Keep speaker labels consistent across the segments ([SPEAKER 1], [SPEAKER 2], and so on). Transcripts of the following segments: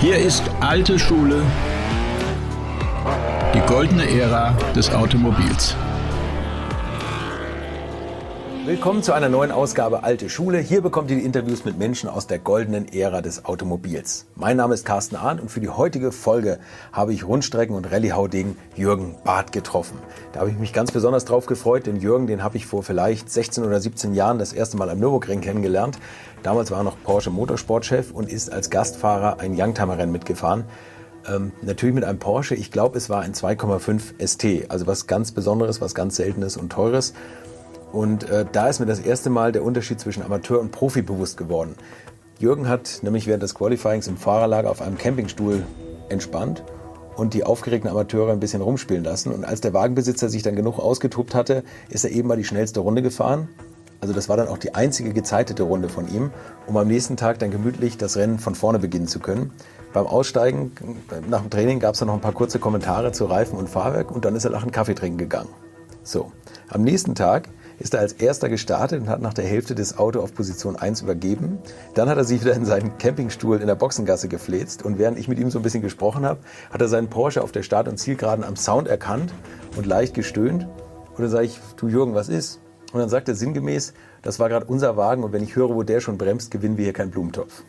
[SPEAKER 1] Hier ist alte Schule, die goldene Ära des Automobils.
[SPEAKER 2] Willkommen zu einer neuen Ausgabe Alte Schule. Hier bekommt ihr die Interviews mit Menschen aus der goldenen Ära des Automobils. Mein Name ist Carsten Arndt und für die heutige Folge habe ich Rundstrecken- und Rallye-Haudegen Jürgen Barth getroffen. Da habe ich mich ganz besonders drauf gefreut, denn Jürgen, den habe ich vor vielleicht 16 oder 17 Jahren das erste Mal am Nürburgring kennengelernt. Damals war er noch Porsche Motorsportchef und ist als Gastfahrer ein Youngtimer-Rennen mitgefahren. Natürlich mit einem Porsche, ich glaube es war ein 2,5 ST, also was ganz Besonderes, was ganz Seltenes und Teures. Und da ist mir das erste Mal der Unterschied zwischen Amateur und Profi bewusst geworden. Jürgen hat nämlich während des Qualifyings im Fahrerlager auf einem Campingstuhl entspannt und die aufgeregten Amateure ein bisschen rumspielen lassen. Und als der Wagenbesitzer sich dann genug ausgetobt hatte, ist er eben mal die schnellste Runde gefahren. Also das war dann auch die einzige gezeitete Runde von ihm, um am nächsten Tag dann gemütlich das Rennen von vorne beginnen zu können. Beim Aussteigen nach dem Training gab es dann noch ein paar kurze Kommentare zu Reifen und Fahrwerk und dann ist er lachend Kaffee trinken gegangen. So, am nächsten Tag ist er als erster gestartet und hat nach der Hälfte das Auto auf Position 1 übergeben. Dann hat er sich wieder in seinen Campingstuhl in der Boxengasse gefläzt und während ich mit ihm so ein bisschen gesprochen habe, hat er seinen Porsche auf der Start- und Zielgeraden am Sound erkannt und leicht gestöhnt. Und dann sage ich, du Jürgen, was ist? Und dann sagt er sinngemäß, das war gerade unser Wagen und wenn ich höre, wo der schon bremst, gewinnen wir hier keinen Blumentopf.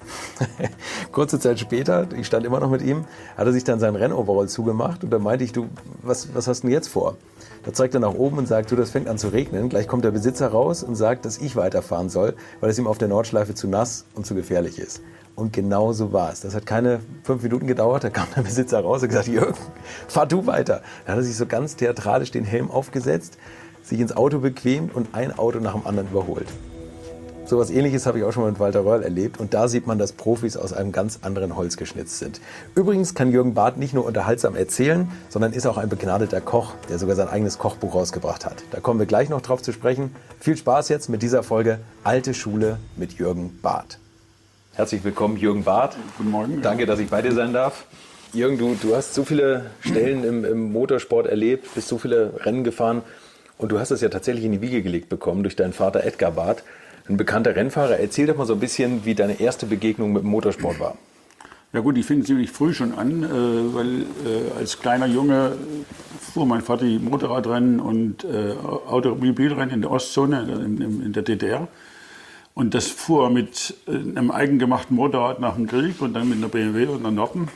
[SPEAKER 2] Kurze Zeit später, ich stand immer noch mit ihm, hat er sich dann seinen Rennoverall zugemacht und dann meinte ich, du, was hast du denn jetzt vor? Da zeigt er nach oben und sagt, du, das fängt an zu regnen. Gleich kommt der Besitzer raus und sagt, dass ich weiterfahren soll, weil es ihm auf der Nordschleife zu nass und zu gefährlich ist. Und genau so war es. Das hat keine 5 Minuten gedauert, da kam der Besitzer raus und gesagt, Jürgen, fahr du weiter. Dann hat er sich so ganz theatralisch den Helm aufgesetzt, sich ins Auto bequemt und ein Auto nach dem anderen überholt. So etwas Ähnliches habe ich auch schon mal mit Walter Röhrl erlebt und da sieht man, dass Profis aus einem ganz anderen Holz geschnitzt sind. Übrigens kann Jürgen Barth nicht nur unterhaltsam erzählen, sondern ist auch ein begnadeter Koch, der sogar sein eigenes Kochbuch rausgebracht hat. Da kommen wir gleich noch drauf zu sprechen. Viel Spaß jetzt mit dieser Folge Alte Schule mit Jürgen Barth. Herzlich willkommen, Jürgen Barth.
[SPEAKER 3] Guten Morgen.
[SPEAKER 2] Danke, dass ich bei dir sein darf. Jürgen, du hast so viele Stellen im Motorsport erlebt, bist so viele Rennen gefahren und du hast es ja tatsächlich in die Wiege gelegt bekommen durch deinen Vater Edgar Barth. Ein bekannter Rennfahrer. Erzähl doch mal so ein bisschen, wie deine erste Begegnung mit dem Motorsport war.
[SPEAKER 3] Ja gut, ich fing ziemlich früh schon an, weil als kleiner Junge fuhr mein Vater die Motorradrennen und Automobilrennen in der Ostzone, in der DDR. Und das fuhr mit einem eigengemachten Motorrad nach dem Krieg und dann mit einer BMW und einer Norton.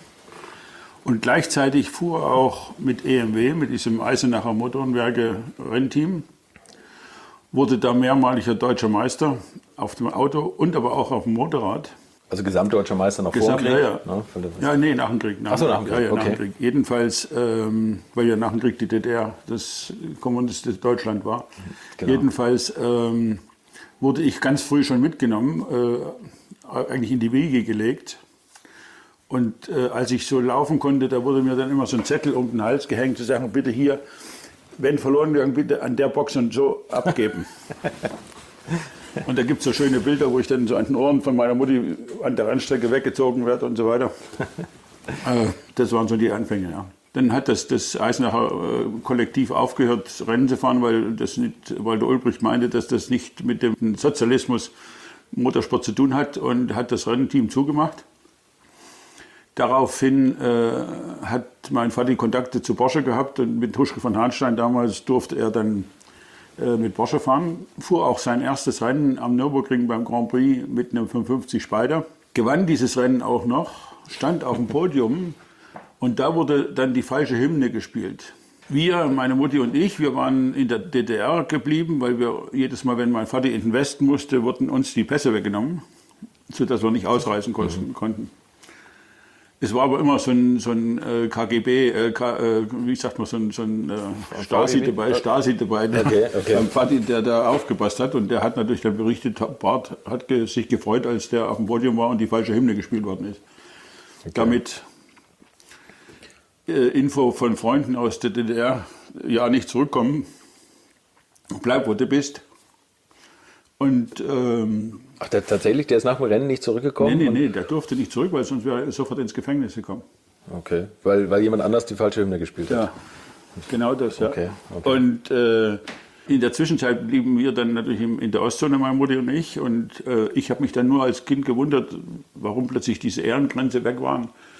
[SPEAKER 3] Und gleichzeitig fuhr auch mit EMW, mit diesem Eisenacher Motorenwerke Rennteam. Wurde da mehrmaliger deutscher Meister auf dem Auto und aber auch auf dem Motorrad.
[SPEAKER 2] Also gesamtdeutscher Meister noch vor dem Krieg?
[SPEAKER 3] Ja. Ja, nee, nach dem Krieg.
[SPEAKER 2] Ach so, nach dem Krieg,
[SPEAKER 3] ja,
[SPEAKER 2] okay.
[SPEAKER 3] Nach dem Krieg. Jedenfalls, weil ja nach dem Krieg die DDR das kommunistische Deutschland war. Genau. Jedenfalls wurde ich ganz früh schon mitgenommen, eigentlich in die Wiege gelegt. Und als ich so laufen konnte, da wurde mir dann immer so ein Zettel um den Hals gehängt, zu sagen, bitte hier, wenn verloren gegangen, bitte an der Box und so abgeben. Und da gibt es so schöne Bilder, wo ich dann so an den Ohren von meiner Mutti an der Rennstrecke weggezogen werde und so weiter. Das waren so die Anfänge, ja. Dann hat das Eisenacher Kollektiv aufgehört, Rennen zu fahren, weil der Ulbricht meinte, dass das nicht mit dem Sozialismus Motorsport zu tun hat und hat das Rennteam zugemacht. Daraufhin hat mein Vater Kontakte zu Porsche gehabt und mit Huschke von Hanstein damals durfte er dann mit Porsche fahren. Fuhr auch sein erstes Rennen am Nürburgring beim Grand Prix mit einem 550 Spyder. Gewann dieses Rennen auch noch, stand auf dem Podium und da wurde dann die falsche Hymne gespielt. Wir, meine Mutti und ich, wir waren in der DDR geblieben, weil wir jedes Mal, wenn mein Vater in den Westen musste, wurden uns die Pässe weggenommen, sodass wir nicht ausreisen konnten. Es war aber immer so ein KGB, wie sagt man, so ein Stasi dabei beim Vati, der da aufgepasst hat. Und der hat natürlich dann berichtet, Barth hat sich gefreut, als der auf dem Podium war und die falsche Hymne gespielt worden ist. Okay. Damit Info von Freunden aus der DDR, ja, nicht zurückkommen, bleib, wo du bist. Und
[SPEAKER 2] ach, tatsächlich, der ist nach dem Rennen nicht zurückgekommen?
[SPEAKER 3] Nee, der durfte nicht zurück, weil sonst wäre er sofort ins Gefängnis gekommen.
[SPEAKER 2] Okay, weil jemand anders die falsche Hymne gespielt hat?
[SPEAKER 3] Ja, genau das, ja.
[SPEAKER 2] Okay.
[SPEAKER 3] Und in der Zwischenzeit blieben wir dann natürlich in der Ostzone, meine Mutter und ich. Und ich habe mich dann nur als Kind gewundert, warum plötzlich diese Ehrengrenze weg waren.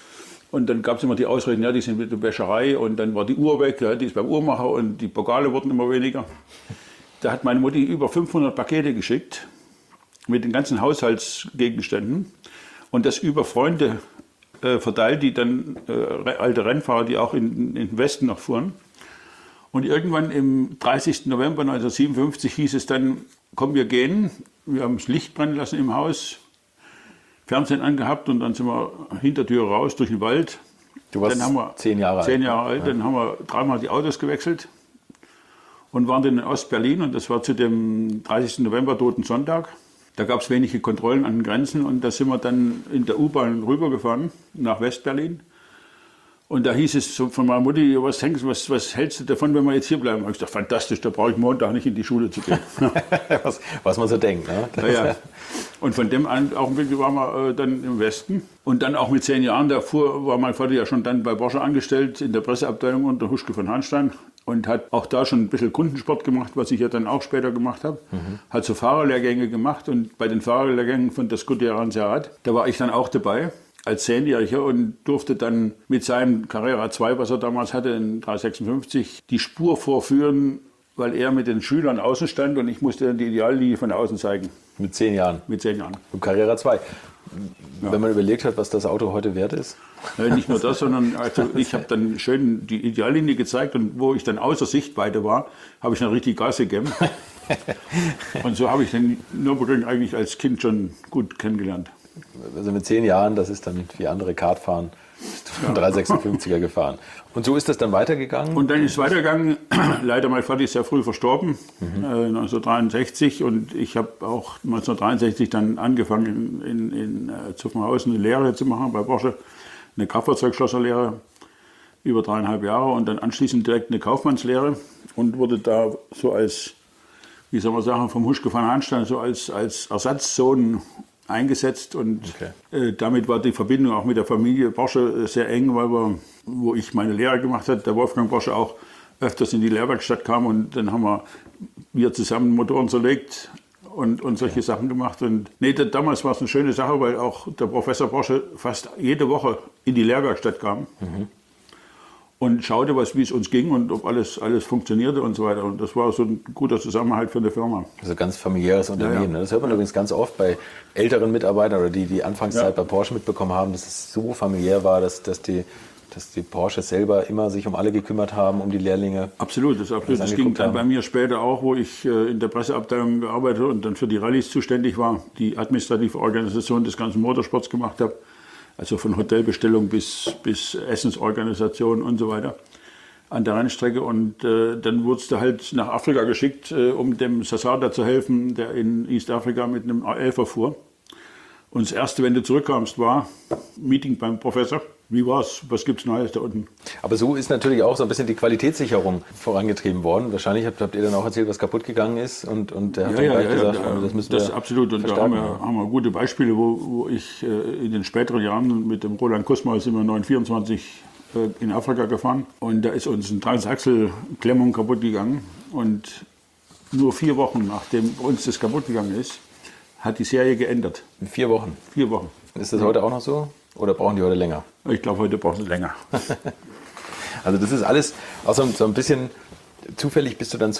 [SPEAKER 3] Und dann gab es immer die Ausreden, ja, die sind mit der Wäscherei und dann war die Uhr weg, ja, die ist beim Uhrmacher und die Pokale wurden immer weniger. Da hat meine Mutti über 500 Pakete geschickt mit den ganzen Haushaltsgegenständen und das über Freunde verteilt, die dann alte Rennfahrer, die auch in den Westen noch fuhren. Und irgendwann im 30. November 1957 hieß es dann, komm, wir gehen. Wir haben das Licht brennen lassen im Haus, Fernsehen angehabt und dann sind wir Hintertür raus durch den Wald.
[SPEAKER 2] Du warst
[SPEAKER 3] dann haben wir
[SPEAKER 2] 10 Jahre alt.
[SPEAKER 3] 10 Jahre alt. Dann haben wir dreimal die Autos gewechselt und waren dann in Ostberlin. Und das war zu dem 30. November, Toten Sonntag. Da gab es wenige Kontrollen an den Grenzen und da sind wir dann in der U-Bahn rübergefahren nach Westberlin. Und da hieß es so von meiner Mutti, was hältst du davon, wenn wir jetzt hier bleiben? Da habe ich gesagt, fantastisch, da brauche ich Montag nicht in die Schule zu gehen.
[SPEAKER 2] was man so denkt. Ne?
[SPEAKER 3] Ja. Und von dem Augenblick waren wir dann im Westen. Und dann auch mit 10 Jahren, davor war mein Vater ja schon dann bei Porsche angestellt, in der Presseabteilung unter Huschke von Hanstein. Und hat auch da schon ein bisschen Kundensport gemacht, was ich ja dann auch später gemacht habe. Hat so Fahrerlehrgänge gemacht und bei den Fahrerlehrgängen von der Scuderia Seat, da war ich dann auch dabei als 10-Jähriger und durfte dann mit seinem Carrera 2, was er damals hatte, in 356, die Spur vorführen, weil er mit den Schülern außen stand und ich musste dann die Ideallinie von außen zeigen.
[SPEAKER 2] Mit 10 Jahren?
[SPEAKER 3] Mit 10 Jahren.
[SPEAKER 2] Im Carrera 2. Ja. Wenn man überlegt hat, was das Auto heute wert ist?
[SPEAKER 3] Nicht nur das, sondern also ich habe dann schön die Ideallinie gezeigt und wo ich dann außer Sichtweite war, habe ich dann richtig Gas gegeben. Und so habe ich den Nürburgring eigentlich als Kind schon gut kennengelernt.
[SPEAKER 2] Also mit 10 Jahren, das ist dann wie andere Kart fahren, bist du von 356er gefahren. Und so ist das dann weitergegangen?
[SPEAKER 3] Und dann ist es weitergegangen. Leider, mein Vater ist sehr früh verstorben, 1963. Und ich habe auch 1963 dann angefangen, in Zuffenhausen eine Lehre zu machen bei Porsche. Eine Kraftfahrzeugschlosserlehre über 3,5 Jahre und dann anschließend direkt eine Kaufmannslehre und wurde da so als, wie soll man sagen, vom Huschke von Hanstein so als Ersatzsohn eingesetzt und damit war die Verbindung auch mit der Familie Porsche sehr eng, weil wo ich meine Lehre gemacht habe, der Wolfgang Porsche auch öfters in die Lehrwerkstatt kam und dann haben wir zusammen Motoren zerlegt und solche Sachen gemacht. Und damals war es eine schöne Sache, weil auch der Professor Porsche fast jede Woche in die Lehrwerkstatt kam. Und schaute, wie es uns ging und ob alles funktionierte und so weiter. Und das war so ein guter Zusammenhalt für eine Firma.
[SPEAKER 2] Also ganz familiäres Unternehmen. Ja. Das hört man übrigens ganz oft bei älteren Mitarbeitern oder die Anfangszeit bei Porsche mitbekommen haben, dass es so familiär war, dass die Porsche selber immer sich um alle gekümmert haben, um die Lehrlinge.
[SPEAKER 3] Absolut, das ging dann bei mir später auch, wo ich in der Presseabteilung gearbeitet und dann für die Rallyes zuständig war, die administrative Organisation des ganzen Motorsports gemacht habe. Also von Hotelbestellung bis Essensorganisation und so weiter an der Rennstrecke. Und dann wurdest du halt nach Afrika geschickt, um dem Sasada zu helfen, der in East Africa mit einem A11er fuhr. Und das Erste, wenn du zurückkamst, war Meeting beim Professor. Wie war's? Was gibt's Neues da unten?
[SPEAKER 2] Aber so ist natürlich auch so ein bisschen die Qualitätssicherung vorangetrieben worden. Wahrscheinlich habt ihr dann auch erzählt, was kaputt gegangen ist und der hat dann gleich gesagt, das müssen wir
[SPEAKER 3] absolut. Und da haben wir gute Beispiele, wo ich in den späteren Jahren mit dem Roland Kussmaul sind wir 924 in Afrika gefahren und da ist uns eine Transachselklemmung kaputt gegangen und nur 4 Wochen nachdem uns das kaputt gegangen ist, hat die Serie geändert.
[SPEAKER 2] 4 Wochen?
[SPEAKER 3] 4 Wochen.
[SPEAKER 2] Ist das heute auch noch so? Oder brauchen die heute länger?
[SPEAKER 3] Ich glaube, heute brauchen sie länger.
[SPEAKER 2] Also das ist alles auch so ein bisschen zufällig bist du dann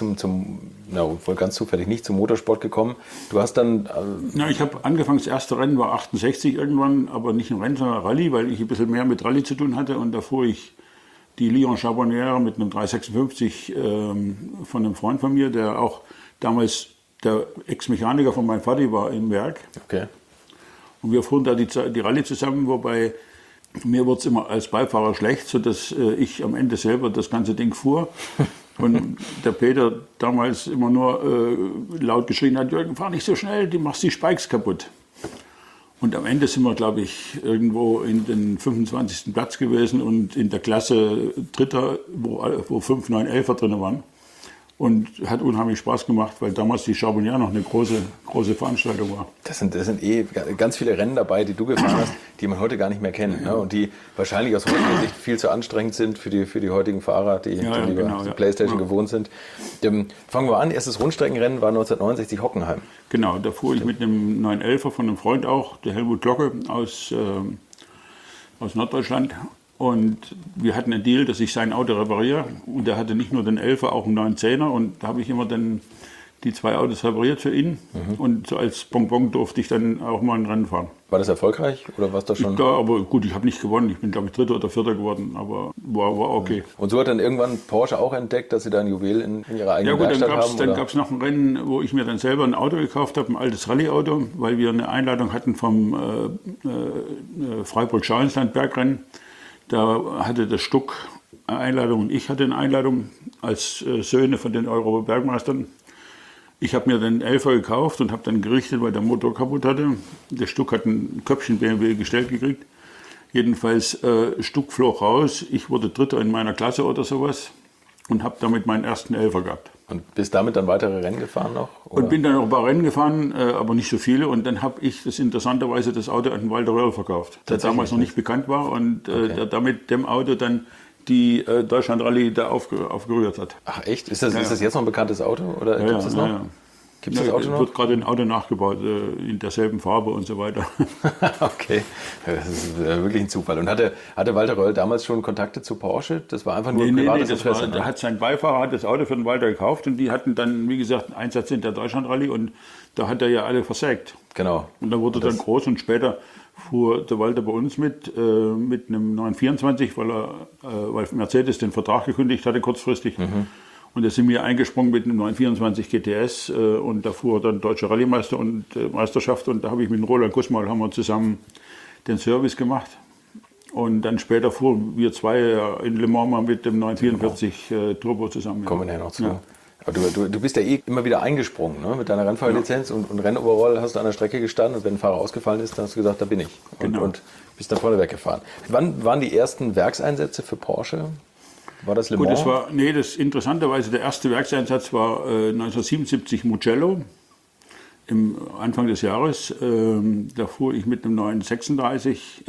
[SPEAKER 2] wohl ganz zufällig nicht zum Motorsport gekommen. Du hast dann...
[SPEAKER 3] Ich habe angefangen, das erste Rennen war 68 irgendwann, aber nicht ein Rennen, sondern Rallye, weil ich ein bisschen mehr mit Rallye zu tun hatte. Und da fuhr ich die Lyon Charbonnière mit einem 356 von einem Freund von mir, der auch damals der Ex-Mechaniker von meinem Vati war im Werk.
[SPEAKER 2] Okay.
[SPEAKER 3] Und wir fuhren da die Rallye zusammen, wobei mir wurde es immer als Beifahrer schlecht, sodass ich am Ende selber das ganze Ding fuhr. Und der Peter damals immer nur laut geschrien hat, Jürgen, fahr nicht so schnell, du machst die Spikes kaputt. Und am Ende sind wir, glaube ich, irgendwo in den 25. Platz gewesen und in der Klasse Dritter, wo 5 911er drin waren. Und hat unheimlich Spaß gemacht, weil damals die Charbonnière noch eine große Veranstaltung war.
[SPEAKER 2] Das sind ganz viele Rennen dabei, die du gefahren hast, die man heute gar nicht mehr kennt. Ne? Und die wahrscheinlich aus heutiger Sicht viel zu anstrengend sind für die heutigen Fahrer, die lieber die Playstation gewohnt sind. Fangen wir an, erstes Rundstreckenrennen war 1969 Hockenheim.
[SPEAKER 3] Genau, da fuhr ich mit einem 911er von einem Freund auch, der Helmut Glocke aus Norddeutschland. Und wir hatten einen Deal, dass ich sein Auto repariere. Und er hatte nicht nur den 11er, auch einen 910er. Und da habe ich immer dann die 2 Autos repariert für ihn. Und so als Bonbon durfte ich dann auch mal ein Rennen fahren.
[SPEAKER 2] War das erfolgreich oder warst du schon?
[SPEAKER 3] Ja, aber gut, ich habe nicht gewonnen. Ich bin, glaube ich, 3. oder 4. geworden. Aber war okay.
[SPEAKER 2] Und so hat dann irgendwann Porsche auch entdeckt, dass sie da ein Juwel in ihrer eigenen Werkstatt haben?
[SPEAKER 3] Dann gab es noch ein Rennen, wo ich mir dann selber ein Auto gekauft habe, ein altes Rallye-Auto, weil wir eine Einladung hatten vom Freiburg-Schauinsland Bergrennen. Da hatte der Stuck eine Einladung und ich hatte eine Einladung als Söhne von den Euro-Bergmeistern. Ich habe mir den 11er gekauft und habe dann gerichtet, weil der Motor kaputt hatte. Der Stuck hat ein Köpfchen BMW gestellt gekriegt. Jedenfalls Stuck flog raus. Ich wurde Dritter in meiner Klasse oder sowas und habe damit meinen ersten 11er gehabt.
[SPEAKER 2] Und bist damit dann weitere Rennen gefahren noch? Oder?
[SPEAKER 3] Und bin dann noch ein paar Rennen gefahren, aber nicht so viele. Und dann habe ich interessanterweise das Auto an Walter Röhrl verkauft, der damals noch nicht bekannt war und der damit dem Auto dann die Deutschland-Rallye da aufgerührt hat.
[SPEAKER 2] Ach echt? Ist das jetzt noch ein bekanntes Auto? Oder gibt es das noch?
[SPEAKER 3] Ja.
[SPEAKER 2] Gibt es das Auto noch?
[SPEAKER 3] Wird gerade ein Auto nachgebaut, in derselben Farbe und so weiter.
[SPEAKER 2] Okay, das ist wirklich ein Zufall. Und hatte Walter Röhrl damals schon Kontakte zu Porsche? Das war einfach nur ein privates Interesse?
[SPEAKER 3] Da hat sein Beifahrer das Auto für den Walter gekauft und die hatten dann, wie gesagt, einen Einsatz in der Deutschland-Rallye und da hat er ja alle versägt.
[SPEAKER 2] Genau.
[SPEAKER 3] Und da wurde dann groß und später fuhr der Walter bei uns mit einem 924, weil Mercedes den Vertrag gekündigt hatte kurzfristig. Und da sind wir eingesprungen mit einem 924 GTS und da fuhr dann Deutsche Rallye-Meister und Meisterschaft und da habe ich mit Roland Kussmaul haben wir zusammen den Service gemacht. Und dann später fuhren wir 2 in Le Mans mal mit dem 944 Turbo zusammen.
[SPEAKER 2] Kommen wir ja noch zu. Ja. Aber du bist ja immer wieder eingesprungen, ne? Mit deiner Rennfahrerlizenz und Rennoverall hast du an der Strecke gestanden und wenn ein Fahrer ausgefallen ist, dann hast du gesagt, da bin ich. Und bist dann vorne weggefahren. Wann waren die ersten Werkseinsätze für Porsche? War das Le Mans?
[SPEAKER 3] Das interessanterweise der erste Werkseinsatz war 1977 Mugello, im Anfang des Jahres. Da fuhr ich mit einem 936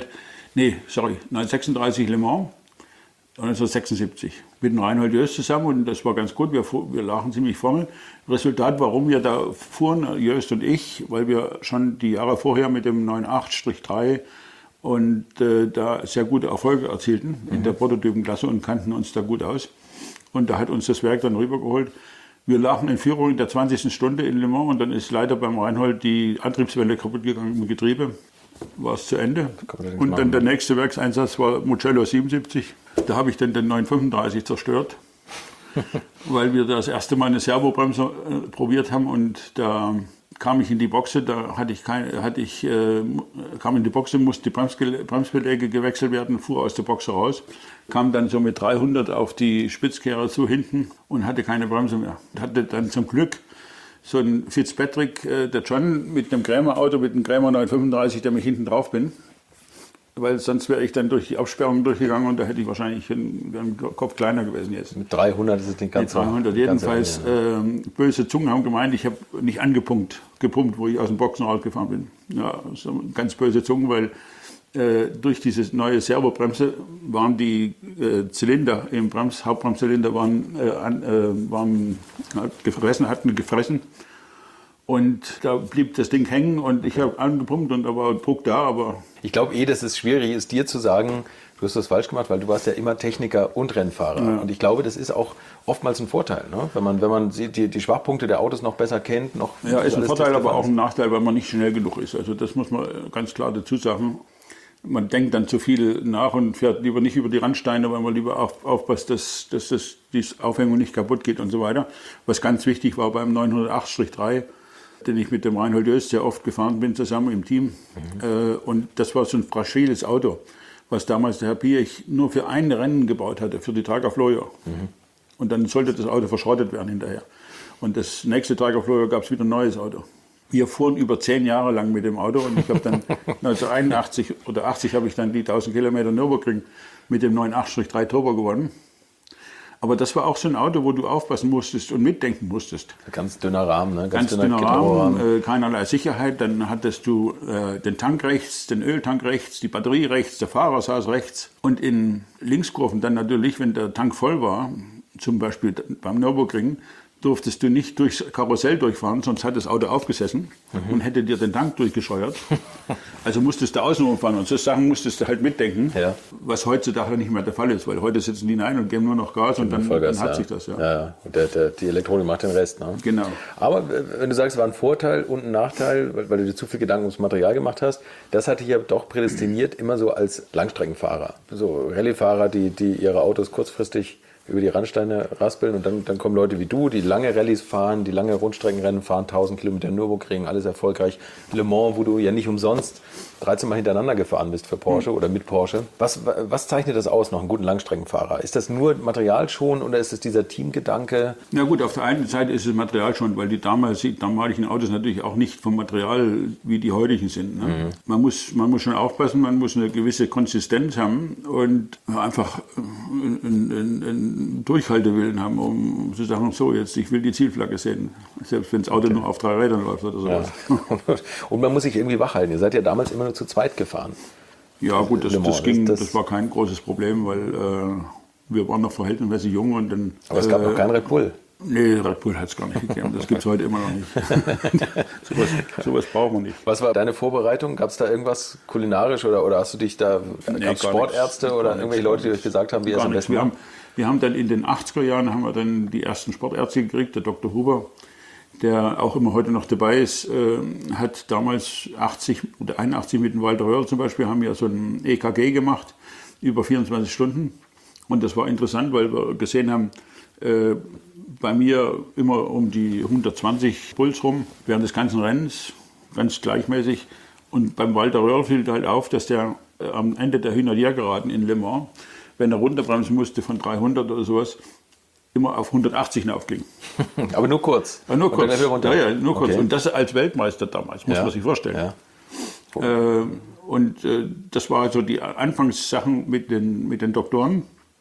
[SPEAKER 3] Le Mans. 1976 mit dem Reinhold Jöst zusammen und das war ganz gut, wir lagen ziemlich vorne. Resultat, warum wir da fuhren, Jöst und ich, weil wir schon die Jahre vorher mit dem 98-3 und da sehr gute Erfolge erzielten in der Prototypenklasse und kannten uns da gut aus. Und da hat uns das Werk dann rübergeholt. Wir lagen in Führung in der 20. Stunde in Le Mans und dann ist leider beim Reinhold die Antriebswelle kaputt gegangen im Getriebe. War es zu Ende. Und dann der nächste Werkseinsatz war Mugello 77. Da habe ich dann den 935 zerstört, weil wir das erste Mal eine Servobremse probiert haben und da kam ich in die Boxe, kam in die Boxe, musste die Bremsbeläge gewechselt werden, fuhr aus der Boxe raus, kam dann so mit 300 auf die Spitzkehre zu hinten und hatte keine Bremse mehr. Hatte dann zum Glück so ein Fitzpatrick, der John, mit einem Krämer-Auto, mit einem Krämer 935, der mich hinten drauf bin. Weil sonst wäre ich dann durch die Absperrung durchgegangen und da hätte ich wahrscheinlich einen Kopf kleiner gewesen jetzt.
[SPEAKER 2] Mit 300 ist es den ganzen.
[SPEAKER 3] Mit 300 jedenfalls. Böse Zungen haben gemeint, ich habe nicht gepumpt, wo ich aus dem Boxen rausgefahren bin. Ja, so ganz böse Zungen, weil durch diese neue Servobremse waren die Zylinder im Hauptbremszylinder hatten gefressen. Und da blieb das Ding hängen und ich habe angepumpt und da war Druck da, aber...
[SPEAKER 2] Ich glaube dass es schwierig ist, dir zu sagen, du hast das falsch gemacht, weil du warst ja immer Techniker und Rennfahrer. Ja. Und ich glaube, das ist auch oftmals ein Vorteil, ne? Wenn man die Schwachpunkte der Autos noch besser kennt.
[SPEAKER 3] Ja, ist ein Vorteil, aber auch ein Nachteil, weil man nicht schnell genug ist. Also das muss man ganz klar dazu sagen. Man denkt dann zu viel nach und fährt lieber nicht über die Randsteine, weil man lieber aufpasst, dass die Aufhängung nicht kaputt geht und so weiter. Was ganz wichtig war beim 908-3, den ich mit dem Reinhold Jöst sehr oft gefahren bin, zusammen im Team. Und das war so ein fragiles Auto, was damals der Herr Piech nur für ein Rennen gebaut hatte, für die Trager Floyer. Und dann sollte das Auto verschrottet werden hinterher. Und das nächste Trager Floyer gab es wieder ein neues Auto. Wir fuhren über 10 Jahre lang mit dem Auto und ich habe dann 1981 oder 80 habe ich dann die 1000 Kilometer Nürburgring mit dem 983 Turbo gewonnen. Aber das war auch so ein Auto, wo du aufpassen musstest und mitdenken musstest.
[SPEAKER 2] Ganz dünner Rahmen, ne?
[SPEAKER 3] Ganz dünner Rahmen, keinerlei Sicherheit. Dann hattest du den Tank rechts, den Öltank rechts, die Batterie rechts, der Fahrer saß rechts. Und in Linkskurven dann natürlich, wenn der Tank voll war, zum Beispiel beim Nürburgring, durftest du nicht durchs Karussell durchfahren, sonst hat das Auto aufgesessen und hätte dir den Tank durchgescheuert. Also musstest du außenrum fahren und so Sachen musstest du halt mitdenken, was heutzutage nicht mehr der Fall ist, weil heute sitzen die hinein und geben nur noch Gas und dann hat sich das.
[SPEAKER 2] Ja. Und die Elektronik macht den Rest. Ne?
[SPEAKER 3] Genau.
[SPEAKER 2] Aber wenn du sagst, es war ein Vorteil und ein Nachteil, weil du dir zu viel Gedanken ums Material gemacht hast, das hatte ich ja doch prädestiniert immer so als Langstreckenfahrer. So Rallyefahrer, die ihre Autos kurzfristig über die Randsteine raspeln und dann kommen Leute wie du, die lange Rallyes fahren, die lange Rundstreckenrennen fahren, 1000 Kilometer Nürburgring, alles erfolgreich. Le Mans, wo du ja nicht umsonst 13 Mal hintereinander gefahren bist für Porsche oder mit Porsche. Was zeichnet das aus, noch einen guten Langstreckenfahrer? Ist das nur Material schon oder ist es dieser Teamgedanke?
[SPEAKER 3] Na gut, auf der einen Seite ist es Material schon, weil die damaligen Autos natürlich auch nicht vom Material wie die heutigen sind. Ne? Man muss schon aufpassen, man muss eine gewisse Konsistenz haben und einfach einen Durchhaltewillen haben, um zu sagen, so jetzt, ich will die Zielflagge sehen, selbst wenn das Auto nur auf 3 Rädern läuft oder sowas.
[SPEAKER 2] Ja. Und man muss sich irgendwie wach halten. Ihr seid ja damals immer nur zu zweit gefahren.
[SPEAKER 3] Ja gut, das war kein großes Problem, weil wir waren noch verhältnismäßig jung. Und dann,
[SPEAKER 2] aber es gab noch keinen Red Bull.
[SPEAKER 3] Nee, Red Bull hat es gar nicht gegeben. Das gibt es heute immer noch nicht. sowas brauchen wir nicht.
[SPEAKER 2] Was war deine Vorbereitung? Gab es da irgendwas kulinarisch oder hast du dich da, gab es Sportärzte oder irgendwelche Leute, die euch gesagt haben, wie es am besten macht?
[SPEAKER 3] Wir haben dann in den 80er Jahren haben wir dann die ersten Sportärzte gekriegt, der Dr. Huber, der auch immer heute noch dabei ist, hat damals 80 oder 81 mit dem Walter Röhrl zum Beispiel, haben ja so ein EKG gemacht, über 24 Stunden. Und das war interessant, weil wir gesehen haben, bei mir immer um die 120 Puls rum, während des ganzen Rennens, ganz gleichmäßig. Und beim Walter Röhrl fiel halt auf, dass der am Ende der 100-Jahr-Geraden in Le Mans, wenn er runterbremsen musste von 300 oder sowas, immer auf 180 hinaufging.
[SPEAKER 2] Aber nur kurz?
[SPEAKER 3] Ja, nur kurz. Ja, nur kurz.
[SPEAKER 2] Okay.
[SPEAKER 3] Und das als Weltmeister damals, muss man sich vorstellen. Ja. Und das war also die Anfangssachen mit den Doktoren.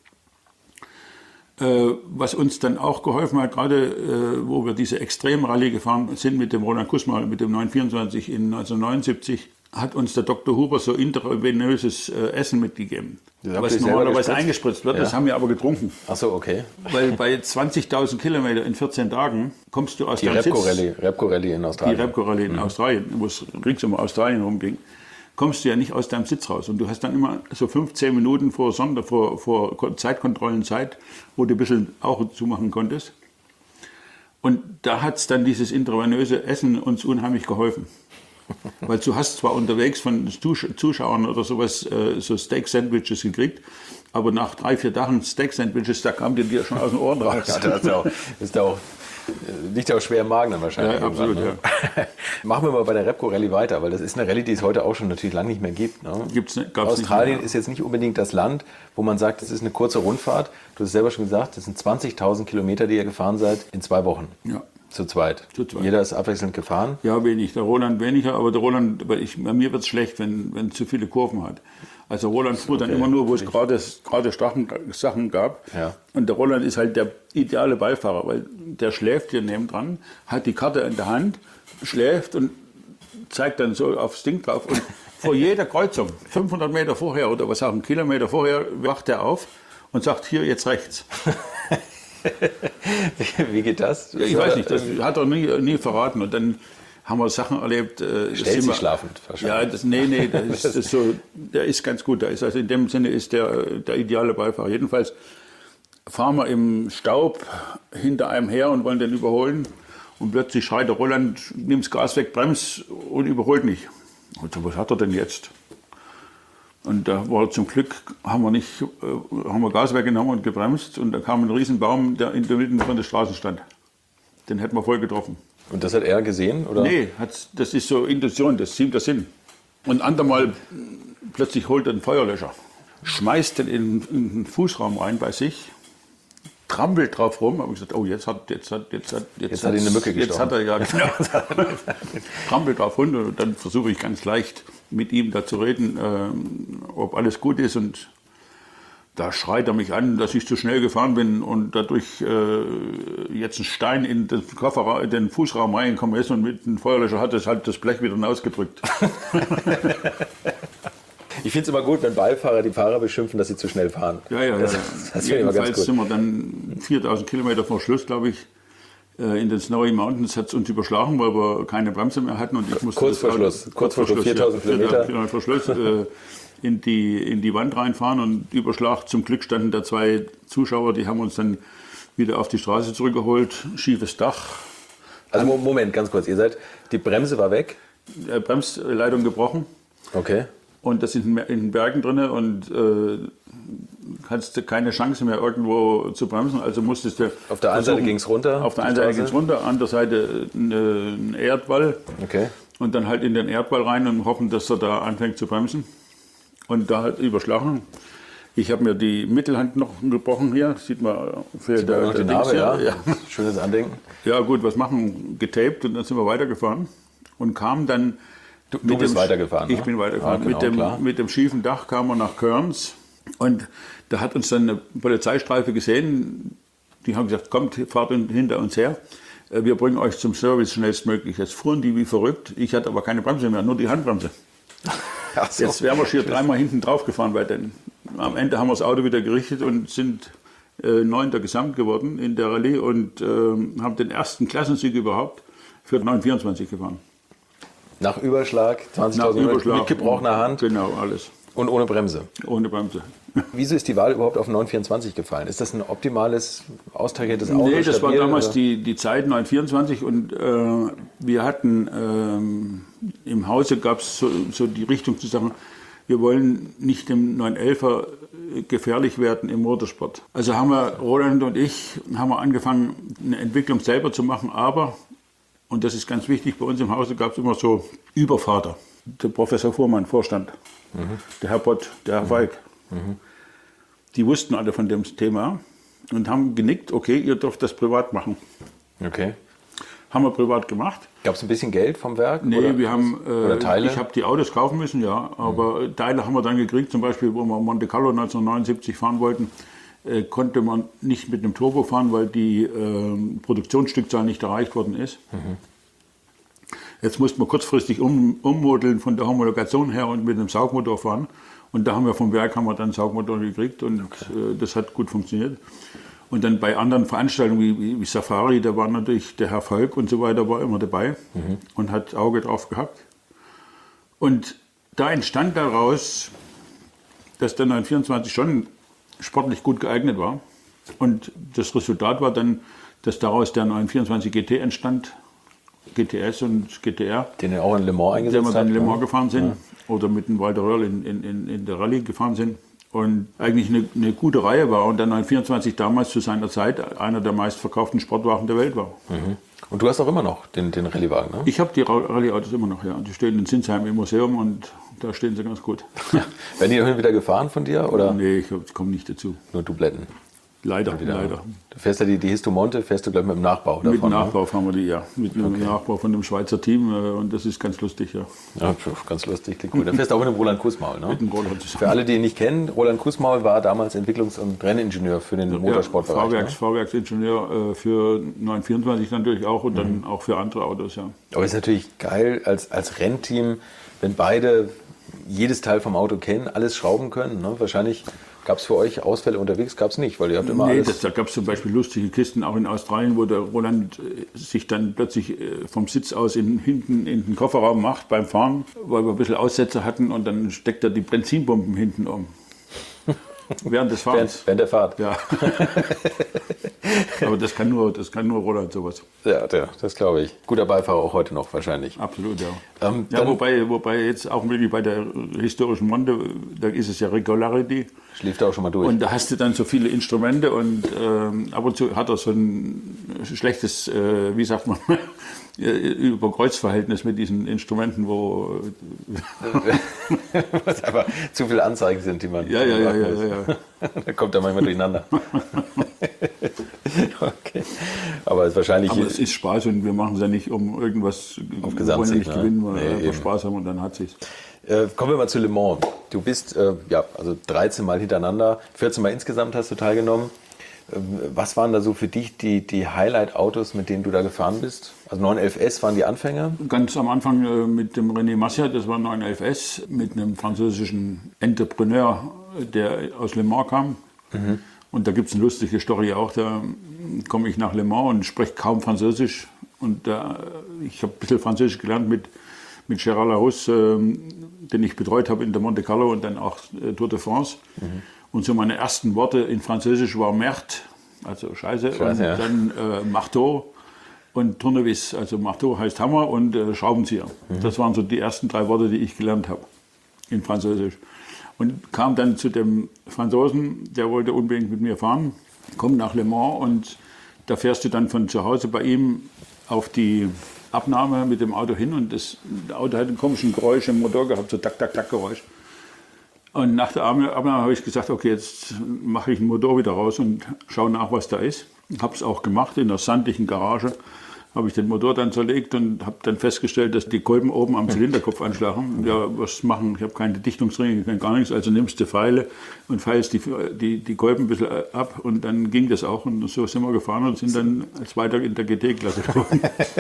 [SPEAKER 3] Was uns dann auch geholfen hat, gerade wo wir diese Extremrallye gefahren sind mit dem Roland Kusma, mit dem 924 in 1979, hat uns der Dr. Huber so intravenöses Essen mitgegeben. Was normalerweise eingespritzt wird, das haben wir aber getrunken.
[SPEAKER 2] Ach so, okay.
[SPEAKER 3] Weil bei 20.000 Kilometer in 14 Tagen kommst du aus deinem Sitz.
[SPEAKER 2] Repco Rally in Australien.
[SPEAKER 3] Die Repco Rally in Australien, wo es rings um Australien rumging. Kommst du ja nicht aus deinem Sitz raus. Und du hast dann immer so 15 Minuten vor Zeitkontrollen Zeit, wo du ein bisschen Augen zumachen konntest. Und da hat es dann dieses intravenöse Essen uns unheimlich geholfen. Weil du hast zwar unterwegs von Zuschauern oder sowas so Steak-Sandwiches gekriegt, aber nach 3-4 Tagen Steak-Sandwiches, da kam dir schon aus den Ohren raus.
[SPEAKER 2] Ja, liegt ja auch schwer im Magen dann wahrscheinlich.
[SPEAKER 3] Ja, absolut,
[SPEAKER 2] ne? Machen wir mal bei der Repco Rally weiter, weil das ist eine Rallye, die es heute auch schon natürlich lange nicht mehr gibt. Ne? Australien ist jetzt nicht unbedingt das Land, wo man sagt, es ist eine kurze Rundfahrt. Du hast es selber schon gesagt, das sind 20.000 Kilometer, die ihr gefahren seid, in 2 Wochen.
[SPEAKER 3] Ja.
[SPEAKER 2] Zu zweit. Jeder ist abwechselnd gefahren?
[SPEAKER 3] Ja, wenig. Der Roland weniger, aber der Roland, bei mir wird es schlecht, wenn zu viele Kurven hat. Also Roland fuhr dann immer nur, wo es gerade Sachen gab.
[SPEAKER 2] Ja.
[SPEAKER 3] Und der Roland ist halt der ideale Beifahrer, weil der schläft hier nebendran, hat die Karte in der Hand, schläft und zeigt dann so aufs Ding drauf. Und vor jeder Kreuzung, 500 Meter vorher oder was auch einen Kilometer vorher, wacht er auf und sagt, hier jetzt rechts.
[SPEAKER 2] Wie geht das?
[SPEAKER 3] Ja, ich weiß nicht, das hat er nie verraten. Und dann haben wir Sachen erlebt.
[SPEAKER 2] Stellt sich schlafend wahrscheinlich.
[SPEAKER 3] Ja, der ist ganz gut. Also in dem Sinne ist der ideale Beifahrer. Jedenfalls fahren wir im Staub hinter einem her und wollen den überholen. Und plötzlich schreit der Roland, nimm das Gas weg, bremst und überholt nicht. Und so, was hat er denn jetzt? Und da war zum Glück, haben wir Gas weggenommen und gebremst. Und da kam ein Riesenbaum, der in der Mitte von der Straße stand. Den hätten wir voll getroffen.
[SPEAKER 2] Und das hat er gesehen? Oder?
[SPEAKER 3] Nee, das ist so Intuition, das zieht das hin. Und andermal plötzlich holt er einen Feuerlöscher, schmeißt den in den Fußraum rein bei sich, trampelt drauf rum. Habe ich gesagt, oh, jetzt hat
[SPEAKER 2] ihn eine Mücke gestochen.
[SPEAKER 3] Jetzt hat er ja genau. Trampelt drauf runter und dann versuche ich ganz leicht mit ihm da zu reden, ob alles gut ist. Und da schreit er mich an, dass ich zu schnell gefahren bin und dadurch jetzt ein Stein in den Fußraum reingekommen ist und mit dem Feuerlöscher hat es halt das Blech wieder hinausgedrückt.
[SPEAKER 2] Ich finde es immer gut, wenn Beifahrer die Fahrer beschimpfen, dass sie zu schnell fahren.
[SPEAKER 3] Ja.
[SPEAKER 2] Das jedenfalls
[SPEAKER 3] sind wir dann 4.000 Kilometer vor Schluss, glaube ich, In den Snowy Mountains hat es uns überschlagen, weil wir keine Bremse mehr hatten. Und ich musste
[SPEAKER 2] kurz vor Schluss, 4000 Kilometer.
[SPEAKER 3] Ja, vor Schluss in die Wand reinfahren und Überschlag. Zum Glück standen da 2 Zuschauer, die haben uns dann wieder auf die Straße zurückgeholt. Schiefes Dach.
[SPEAKER 2] Also Moment, ganz kurz. Die Bremse war weg?
[SPEAKER 3] Bremsleitung gebrochen.
[SPEAKER 2] Okay.
[SPEAKER 3] Und das in den Bergen drin und hattest du keine Chance mehr irgendwo zu bremsen. Also musstest du.
[SPEAKER 2] Auf der einen Seite ging es runter?
[SPEAKER 3] Auf der einen Seite ging es runter, an der Seite ein Erdwall.
[SPEAKER 2] Okay.
[SPEAKER 3] Und dann halt in den Erdwall rein und hoffen, dass er da anfängt zu bremsen. Und da halt überschlagen. Ich habe mir die Mittelhand noch gebrochen hier. Sieht man für
[SPEAKER 2] noch die Narbe,
[SPEAKER 3] ja.
[SPEAKER 2] Schönes Andenken.
[SPEAKER 3] Ja gut, was machen? Getaped und dann sind wir weitergefahren. Und kamen dann.
[SPEAKER 2] Du bist weitergefahren?
[SPEAKER 3] Ich bin weitergefahren.
[SPEAKER 2] Genau,
[SPEAKER 3] mit dem schiefen Dach kamen wir nach Kearns. Und da hat uns dann eine Polizeistreife gesehen. Die haben gesagt, kommt, fahrt hinter uns her. Wir bringen euch zum Service schnellstmöglich. Jetzt fuhren die wie verrückt. Ich hatte aber keine Bremse mehr, nur die Handbremse.
[SPEAKER 2] So.
[SPEAKER 3] Jetzt wären wir hier 3-mal hinten drauf gefahren, weil dann am Ende haben wir das Auto wieder gerichtet und sind 9. Gesamt geworden in der Rallye und haben den ersten Klassensieg überhaupt für 9,24 gefahren.
[SPEAKER 2] Nach Überschlag, 20.000 mit gebrochener Hand.
[SPEAKER 3] Genau, alles.
[SPEAKER 2] Und ohne Bremse.
[SPEAKER 3] Ohne Bremse.
[SPEAKER 2] Wieso ist die Wahl überhaupt auf 9,24 gefallen? Ist das ein optimales, austariertes Auto?
[SPEAKER 3] Nee, das
[SPEAKER 2] stabil,
[SPEAKER 3] war damals
[SPEAKER 2] oder?
[SPEAKER 3] die Zeit 9,24 und wir hatten im Hause gab es so die Richtung zu sagen, wir wollen nicht dem 911er gefährlich werden im Motorsport. Also haben wir, Roland und ich, haben wir angefangen, eine Entwicklung selber zu machen, aber, und das ist ganz wichtig, bei uns im Hause gab es immer so Übervater. Der Professor Fuhrmann, Vorstand, der Herr Pott, der Herr Falk. Die wussten alle von dem Thema und haben genickt, okay, ihr dürft das privat machen.
[SPEAKER 2] Okay.
[SPEAKER 3] Haben wir privat gemacht.
[SPEAKER 2] Gab es ein bisschen Geld vom Werk?
[SPEAKER 3] Nee,
[SPEAKER 2] oder?
[SPEAKER 3] Wir haben,
[SPEAKER 2] oder Teile?
[SPEAKER 3] Ich habe die Autos kaufen müssen, ja, aber Teile haben wir dann gekriegt, zum Beispiel, wo wir Monte Carlo 1979 fahren wollten, konnte man nicht mit einem Turbo fahren, weil die Produktionsstückzahl nicht erreicht worden ist. Jetzt mussten wir kurzfristig ummodeln von der Homologation her und mit einem Saugmotor fahren. Und da haben wir vom Werk dann einen Saugmotor gekriegt und das hat gut funktioniert. Und dann bei anderen Veranstaltungen wie Safari, da war natürlich der Herr Falk und so weiter, war immer dabei und hat Auge drauf gehabt. Und da entstand daraus, dass der 924 schon sportlich gut geeignet war. Und das Resultat war dann, dass daraus der 924 GT entstand, GTS und GTR.
[SPEAKER 2] Den wir auch in Le Mans eingesetzt haben.
[SPEAKER 3] Den wir dann in Le Mans gefahren sind oder mit dem Walter Röhrl in der Rallye gefahren sind. Und eigentlich eine gute Reihe war und der 924 damals zu seiner Zeit einer der meistverkauften Sportwagen der Welt war.
[SPEAKER 2] Und du hast auch immer noch den Rallyewagen, ne?
[SPEAKER 3] Ich habe die Rallye-Autos immer noch, ja. Die stehen in Sinsheim im Museum und da stehen sie ganz gut.
[SPEAKER 2] Werden die hin wieder gefahren von dir? Oder?
[SPEAKER 3] Nee, ich komme nicht dazu.
[SPEAKER 2] Nur Dubletten?
[SPEAKER 3] Leider.
[SPEAKER 2] Du fährst ja die Histomonte, fährst du gleich mit dem Nachbau davon?
[SPEAKER 3] Mit dem Nachbau fahren wir die, ja. Mit dem Nachbau von dem Schweizer Team und das ist ganz lustig, ja.
[SPEAKER 2] Ja, ganz lustig, klingt gut. Dann fährst du auch mit dem Roland Kussmaul, ne?
[SPEAKER 3] Mit dem Roland zusammen.
[SPEAKER 2] Für alle, die ihn nicht kennen, Roland Kussmaul war damals Entwicklungs- und Renningenieur für den Motorsportbereich.
[SPEAKER 3] Fahrwerksingenieur für 924 natürlich auch und dann auch für andere Autos, ja.
[SPEAKER 2] Aber es ist natürlich geil als Rennteam, wenn beide jedes Teil vom Auto kennen, alles schrauben können. Ne? Wahrscheinlich gab es für euch Ausfälle unterwegs, gab es nicht, weil ihr habt immer alles...
[SPEAKER 3] Da gab es zum Beispiel lustige Kisten, auch in Australien, wo der Roland sich dann plötzlich vom Sitz aus hinten in den Kofferraum macht beim Fahren, weil wir ein bisschen Aussetzer hatten und dann steckt er die Benzinpumpen hinten um. Während des Fahrens.
[SPEAKER 2] Während der Fahrt.
[SPEAKER 3] Ja. Aber das kann nur Roland sowas.
[SPEAKER 2] Ja, das glaube ich. Guter Beifahrer auch heute noch wahrscheinlich.
[SPEAKER 3] Absolut, ja. Wobei jetzt auch wirklich bei der historischen Monte, da ist es ja Regularity.
[SPEAKER 2] Schläft er auch schon mal durch.
[SPEAKER 3] Und da hast du dann so viele Instrumente und ab und zu hat er so ein schlechtes, wie sagt man, Überkreuzverhältnis mit diesen Instrumenten, wo
[SPEAKER 2] was aber zu viele Anzeigen sind, die man...
[SPEAKER 3] Ja.
[SPEAKER 2] Da kommt er manchmal durcheinander. Okay. Aber es ist wahrscheinlich...
[SPEAKER 3] Aber es ist Spaß und wir machen es ja nicht, um irgendwas...
[SPEAKER 2] Auf Gesamtsieg,
[SPEAKER 3] nicht gewinnen, weil wir
[SPEAKER 2] eben.
[SPEAKER 3] einfach Spaß haben und dann hat sich's.
[SPEAKER 2] Kommen wir mal zu Le Mans. Du bist 13 Mal hintereinander, 14 Mal insgesamt hast du teilgenommen. Was waren da so für dich die Highlight-Autos, mit denen du da gefahren bist? Also 911S waren die Anfänger?
[SPEAKER 3] Ganz am Anfang mit dem René Massia, das war 911S, mit einem französischen Entrepreneur, der aus Le Mans kam. Und Und da gibt es eine lustige Story auch. Da komme ich nach Le Mans und spreche kaum Französisch. Und ich habe ein bisschen Französisch gelernt mit Gérard Larousse, den ich betreut habe in der Monte Carlo und dann auch Tour de France. Und so meine ersten Worte in Französisch war Merde, also Scheiße, und
[SPEAKER 2] ja.
[SPEAKER 3] dann Marteau und Tournevis. Also Marteau heißt Hammer und Schraubenzieher. Das waren so die ersten 3 Worte, die ich gelernt habe in Französisch. Und kam dann zu dem Franzosen, der wollte unbedingt mit mir fahren, kommt nach Le Mans und da fährst du dann von zu Hause bei ihm auf die Abnahme mit dem Auto hin und das Auto hat einen komischen Geräusch im Motor gehabt, so Tak-Tak-Tak-Geräusch. Und nach der Abnahme habe ich gesagt, okay, jetzt mache ich den Motor wieder raus und schaue nach, was da ist. Habe es auch gemacht in der sandigen Garage. Habe ich den Motor dann zerlegt und habe dann festgestellt, dass die Kolben oben am Zylinderkopf anschlagen. Ja, was machen? Ich habe keine Dichtungsringe, gar nichts. Also nimmst du Pfeile und feilst die Kolben ein bisschen ab und dann ging das auch. Und so sind wir gefahren und sind dann als weiter in der GT-Klasse gefahren.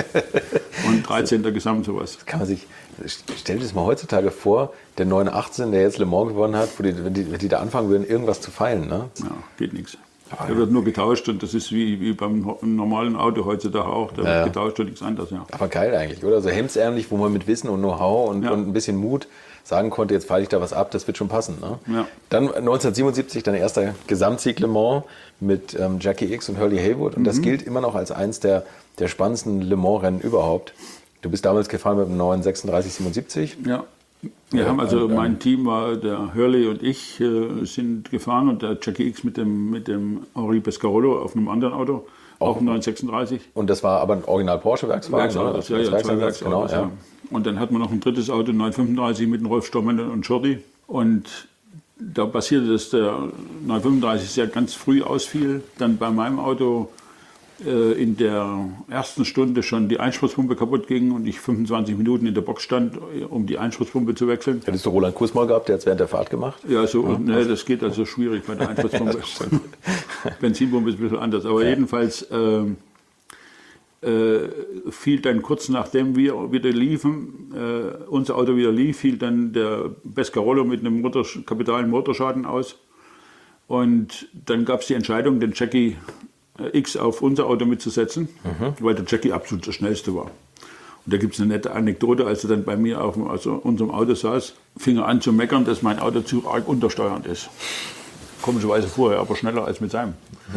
[SPEAKER 3] Und 13. Gesamt sowas.
[SPEAKER 2] Kann man sich, stell dir das mal heutzutage vor, der 918, der jetzt Le Mans gewonnen hat, wenn die da anfangen würden, irgendwas zu feilen, ne?
[SPEAKER 3] Ja, geht nichts. Da wird nur getauscht und das ist wie beim normalen Auto heutzutage auch. Da wird getauscht und nichts anderes. Ja.
[SPEAKER 2] Aber geil eigentlich, oder? So hemdsärmlich, wo man mit Wissen und Know-how und ein bisschen Mut sagen konnte, jetzt feile ich da was ab, das wird schon passen. Ne?
[SPEAKER 3] Ja.
[SPEAKER 2] Dann 1977 dein erster Gesamtsieg Le Mans mit Jackie Ickx und Hurley Haywood. Und das gilt immer noch als eins der spannendsten Le Mans-Rennen überhaupt. Du bist damals gefahren mit einem 93677.
[SPEAKER 3] Ja. Wir haben also, mein Team war der Hurley und ich sind gefahren und der Jackie Ickx mit dem Henri Pescarolo auf einem anderen Auto, auch einem 936.
[SPEAKER 2] Und das war aber ein Original Porsche-Werkswagen?
[SPEAKER 3] Werksauto,
[SPEAKER 2] ne?
[SPEAKER 3] ja, zwei Werksautos,
[SPEAKER 2] genau, ja.
[SPEAKER 3] Und dann hatten wir noch ein drittes Auto, 935 mit dem Rolf Stormann und Schurti. Und da passierte, dass der 935 sehr ganz früh ausfiel. Dann bei meinem Auto in der ersten Stunde schon die Einspritzpumpe kaputt ging und ich 25 Minuten in der Box stand, um die Einspritzpumpe zu wechseln.
[SPEAKER 2] Hättest du Roland Kuss mal gehabt, der hat es während der Fahrt gemacht?
[SPEAKER 3] Ja, so, ja. Ne, das geht also schwierig bei der Einspritzpumpe. Benzinpumpe ist ein bisschen anders. Aber jedenfalls fiel dann kurz nachdem wir wieder liefen, unser Auto wieder lief, fiel dann der Pescarolo mit einem kapitalen Motorschaden aus. Und dann gab es die Entscheidung, den Jackie Ickx auf unser Auto mitzusetzen, weil der Jackie absolut der Schnellste war. Und da gibt es eine nette Anekdote, als er dann bei mir auf unserem Auto saß, fing er an zu meckern, dass mein Auto zu arg untersteuernd ist. Komischerweise vorher, aber schneller als mit seinem.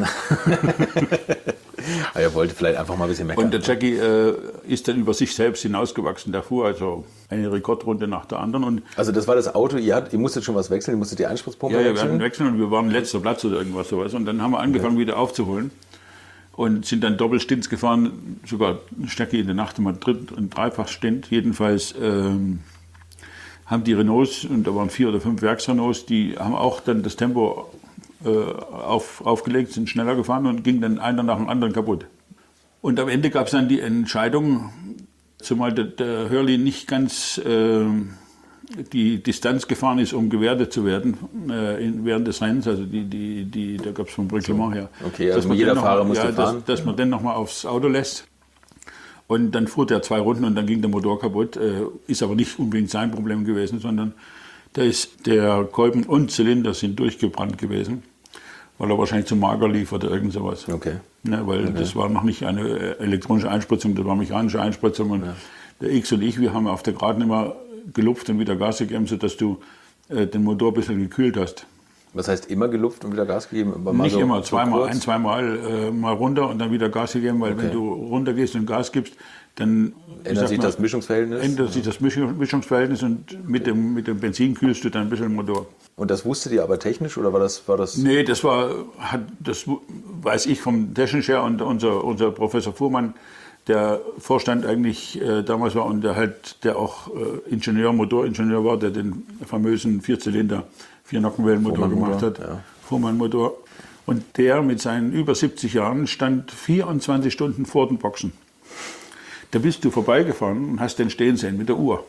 [SPEAKER 2] Er wollte vielleicht einfach mal ein bisschen meckern.
[SPEAKER 3] Und der Jackie ist dann über sich selbst hinausgewachsen. Der fuhr also eine Rekordrunde nach der anderen. Und
[SPEAKER 2] also das war das Auto, ihr musstet schon was wechseln, ihr musstet die Einspritzpumpe
[SPEAKER 3] wechseln?
[SPEAKER 2] wechseln?
[SPEAKER 3] Ja, wir hatten wechseln und wir waren letzter Platz oder irgendwas sowas. Und dann haben wir angefangen wieder aufzuholen. Und sind dann Doppelstints gefahren, sogar Jackie in der Nacht immer und Dreifachstint. Jedenfalls haben die Renaults, und da waren 4 oder 5 Werksrenaults, die haben auch dann das Tempo aufgelegt, sind schneller gefahren und ging dann einer nach dem anderen kaputt. Und am Ende gab es dann die Entscheidung, zumal der Hurley nicht ganz die Distanz gefahren ist, um gewertet zu werden während des Rennens, also da gab es vom Reglement her.
[SPEAKER 2] Okay, also jeder Fahrer musste fahren.
[SPEAKER 3] Dass man den nochmal aufs Auto lässt. Und dann fuhr der 2 Runden und dann ging der Motor kaputt. Ist aber nicht unbedingt sein Problem gewesen, sondern der Kolben und Zylinder sind durchgebrannt gewesen, weil er wahrscheinlich zu mager lief oder irgend sowas.
[SPEAKER 2] Okay.
[SPEAKER 3] Ne, weil das war noch nicht eine elektronische Einspritzung, das war mechanische Einspritzung. Und der Ickx und ich, wir haben auf der Geraden immer gelupft und wieder Gas gegeben, sodass du den Motor ein bisschen gekühlt hast.
[SPEAKER 2] Was heißt immer gelupft und wieder Gas gegeben? Aber
[SPEAKER 3] nicht so, immer, zweimal mal runter und dann wieder Gas gegeben, weil wenn du runter gehst und Gas gibst, dann
[SPEAKER 2] ändert sich das Mischungsverhältnis?
[SPEAKER 3] Ändert sich das Mischungsverhältnis und mit dem Benzin kühlst du dann ein bisschen den Motor.
[SPEAKER 2] Und das wusstet ihr aber technisch oder war das?
[SPEAKER 3] Nee, das weiß ich vom technisch her und unser Professor Fuhrmann, der Vorstand eigentlich damals war und der auch Motoringenieur war, der den famösen 4-Zylinder, 4-Nockenwellenmotor gemacht hat, Fuhrmann-Motor. Und der mit seinen über 70 Jahren stand 24 Stunden vor den Boxen. Da bist du vorbeigefahren und hast den stehen sehen mit der Uhr.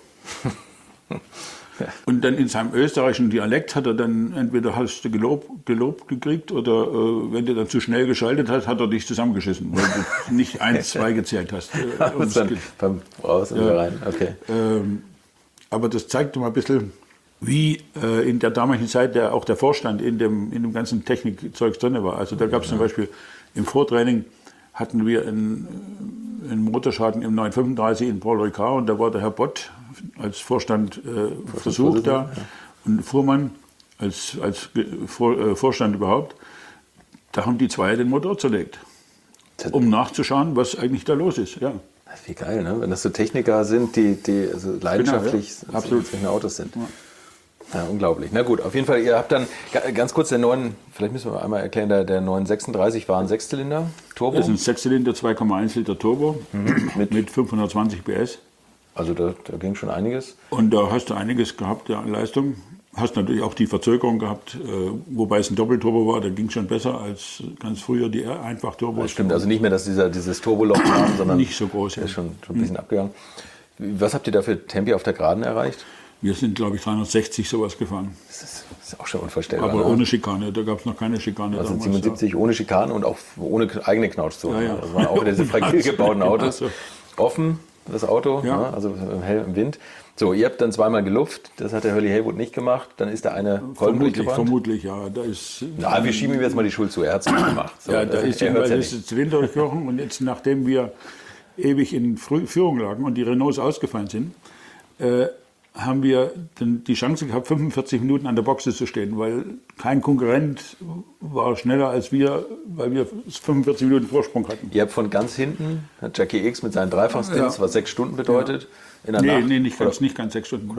[SPEAKER 3] Und dann in seinem österreichischen Dialekt hat er dann, entweder hast du gelobt gekriegt oder wenn du dann zu schnell geschaltet hast, hat er dich zusammengeschissen, weil du nicht 1, 2 gezählt hast.
[SPEAKER 2] Dann beim Raus und wieder rein, okay.
[SPEAKER 3] Aber das zeigt mal ein bisschen, wie in der damaligen Zeit auch der Vorstand in dem ganzen Technikzeugs drin war. Also da gab es zum Beispiel im Vortraining hatten wir einen Motorschaden im 935 in Paul-Ricard und da war der Herr Bott als Vorstand Versuch da und Fuhrmann als Vorstand überhaupt. Da haben die zwei den Motor zerlegt, um nachzuschauen, was eigentlich da los ist. Ja.
[SPEAKER 2] Das ist wie geil, ne? Wenn das so Techniker sind, die also leidenschaftlich
[SPEAKER 3] absolut
[SPEAKER 2] solche Autos sind. Ja, unglaublich. Na gut, auf jeden Fall, ihr habt dann ganz kurz vielleicht müssen wir einmal erklären, der 936 war ein Sechszylinder Turbo.
[SPEAKER 3] Das ist ein Sechszylinder, 2,1 Liter Turbo mit 520 PS.
[SPEAKER 2] Also da ging schon einiges.
[SPEAKER 3] Und da hast du einiges gehabt an Leistung. Hast natürlich auch die Verzögerung gehabt, wobei es ein Doppelturbo war, da ging es schon besser als ganz früher die Einfachturbos.
[SPEAKER 2] Das stimmt, also nicht mehr, dass dieses Turboloch war, sondern
[SPEAKER 3] nicht so groß.
[SPEAKER 2] Ist schon ein bisschen abgegangen. Was habt ihr da für Tempi auf der Geraden erreicht?
[SPEAKER 3] Wir sind, glaube ich, 360 sowas gefahren.
[SPEAKER 2] Das ist auch schon unvorstellbar.
[SPEAKER 3] Aber ohne Schikane, da gab es noch keine Schikane.
[SPEAKER 2] Also
[SPEAKER 3] damals,
[SPEAKER 2] 77 ohne Schikane und auch ohne eigene Knautschzone.
[SPEAKER 3] Ja.
[SPEAKER 2] Das waren auch wieder diese fragil gebauten Autos.
[SPEAKER 3] Ja, so.
[SPEAKER 2] Offen, das Auto,
[SPEAKER 3] Ja.
[SPEAKER 2] ne? Also hell im Wind. So, ihr habt dann zweimal gelupft, das hat der Hurley Haywood nicht gemacht. Dann ist da eine Kolben
[SPEAKER 3] Vermutlich, ja. Da ist,
[SPEAKER 2] Na, wir schieben ihm jetzt mal die Schuld zu, er hat es nicht gemacht. So,
[SPEAKER 3] ja, da ist
[SPEAKER 2] er hört's ja
[SPEAKER 3] der
[SPEAKER 2] nicht.
[SPEAKER 3] Zylinder durchgebrochen und jetzt, nachdem wir ewig in Führung lagen und die Renaults ausgefallen sind, haben wir dann die Chance gehabt, 45 Minuten an der Boxe zu stehen, weil kein Konkurrent war schneller als wir, weil wir 45 Minuten Vorsprung hatten.
[SPEAKER 2] Ihr habt von ganz hinten, hat Jackie X mit seinen Dreifachstints, was 6 Stunden bedeutet, in der Nacht.
[SPEAKER 3] Nee, nicht ganz 6 Stunden.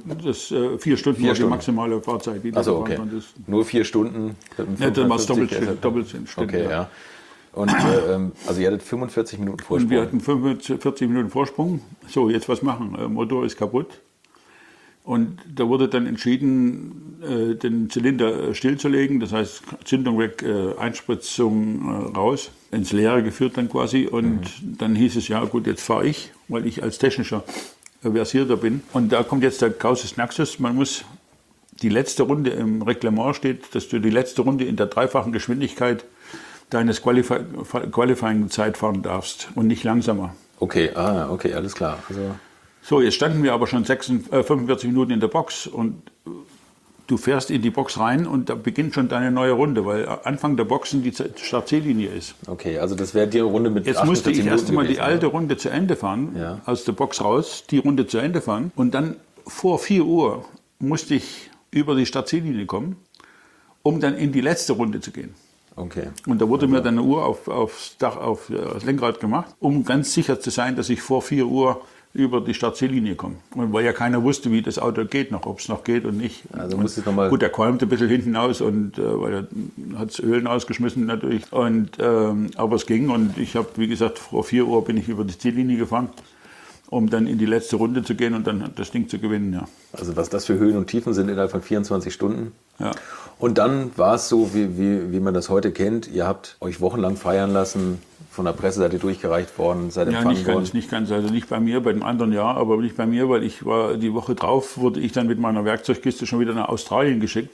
[SPEAKER 3] 4 Stunden war die maximale Fahrzeit. Die
[SPEAKER 2] also okay, nur 4 Stunden.
[SPEAKER 3] Ja, dann war es doppelt.
[SPEAKER 2] Okay, ja. Und also ihr hattet 45 Minuten Vorsprung.
[SPEAKER 3] Und wir hatten 45 Minuten Vorsprung. So, jetzt was machen? Motor ist kaputt. Und da wurde dann entschieden, den Zylinder stillzulegen, das heißt Zündung weg, Einspritzung raus, ins Leere geführt dann quasi. Und dann hieß es, ja gut, jetzt fahre ich, weil ich als technischer versierter bin. Und da kommt jetzt der Causus Naxus, man muss die letzte Runde im Reglement steht, dass du die letzte Runde in der dreifachen Geschwindigkeit deines Qualifying-Zeit fahren darfst und nicht langsamer.
[SPEAKER 2] Okay, okay, alles klar. Also
[SPEAKER 3] so, jetzt standen wir aber schon 45 Minuten in der Box und du fährst in die Box rein und da beginnt schon deine neue Runde, weil Anfang der Boxen die Startziellinie ist.
[SPEAKER 2] Okay, also das wäre die Runde mit 48
[SPEAKER 3] Jetzt musste ich erst einmal die
[SPEAKER 2] gewesen,
[SPEAKER 3] alte Runde zu Ende fahren,
[SPEAKER 2] Ja.
[SPEAKER 3] aus der Box raus, die Runde zu Ende fahren und dann vor 4 Uhr musste ich über die Startziellinie kommen, um dann in die letzte Runde zu gehen.
[SPEAKER 2] Okay.
[SPEAKER 3] Und da wurde mir dann eine Uhr aufs Dach, auf das Lenkrad gemacht, um ganz sicher zu sein, dass ich vor 4 Uhr über die Startziellinie komme. Und weil ja keiner wusste, wie das Auto geht noch, ob es noch geht und nicht.
[SPEAKER 2] Also musste ich noch mal
[SPEAKER 3] gut, der qualmte ein bisschen hinten aus und weil er hat das Ölen ausgeschmissen natürlich. Und, aber es ging und ich habe, wie gesagt, vor 4 Uhr bin ich über die Ziellinie gefahren, um dann in die letzte Runde zu gehen und dann das Ding zu gewinnen. Ja.
[SPEAKER 2] Also was das für Höhen und Tiefen sind innerhalb von 24 Stunden.
[SPEAKER 3] Ja.
[SPEAKER 2] Und dann war es so, wie man das heute kennt. Ihr habt euch wochenlang feiern lassen, von der Presse seid ihr durchgereicht worden, seid empfangen worden.
[SPEAKER 3] Nicht ganz, also nicht bei mir, bei dem anderen ja, aber nicht bei mir, weil ich war die Woche drauf, wurde ich dann mit meiner Werkzeugkiste schon wieder nach Australien geschickt,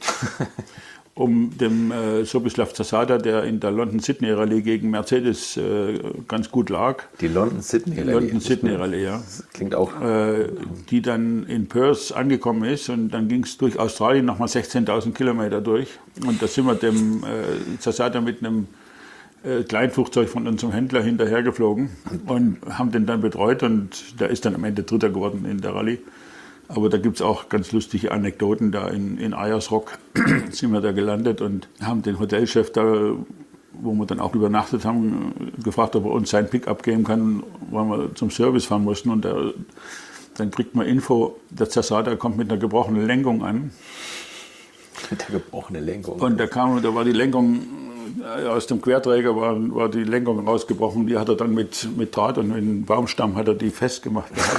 [SPEAKER 3] um dem Sobislav Zasada, der in der London-Sydney-Rallye gegen Mercedes ganz gut lag.
[SPEAKER 2] Die London-Sydney-Rallye.
[SPEAKER 3] London-Sydney-Rallye, ja.
[SPEAKER 2] Das klingt auch...
[SPEAKER 3] die dann in Perth angekommen ist und dann ging es durch Australien nochmal 16.000 Kilometer durch. Und da sind wir dem Zasada mit einem Kleinflugzeug von unserem Händler hinterhergeflogen und haben den dann betreut und der ist dann am Ende Dritter geworden in der Rallye. Aber da gibt es auch ganz lustige Anekdoten. Da in Ayers Rock sind wir da gelandet und haben den Hotelchef da, wo wir dann auch übernachtet haben, gefragt, ob er uns sein Pickup geben kann, weil wir zum Service fahren mussten. Und dann kriegt man Info, der Zasada kommt mit einer gebrochenen Lenkung an.
[SPEAKER 2] Mit der gebrochenen Lenkung.
[SPEAKER 3] Und da war die Lenkung, aus dem Querträger war die Lenkung rausgebrochen. Die hat er dann mit Draht und mit einem Baumstamm hat er die festgemacht gehabt.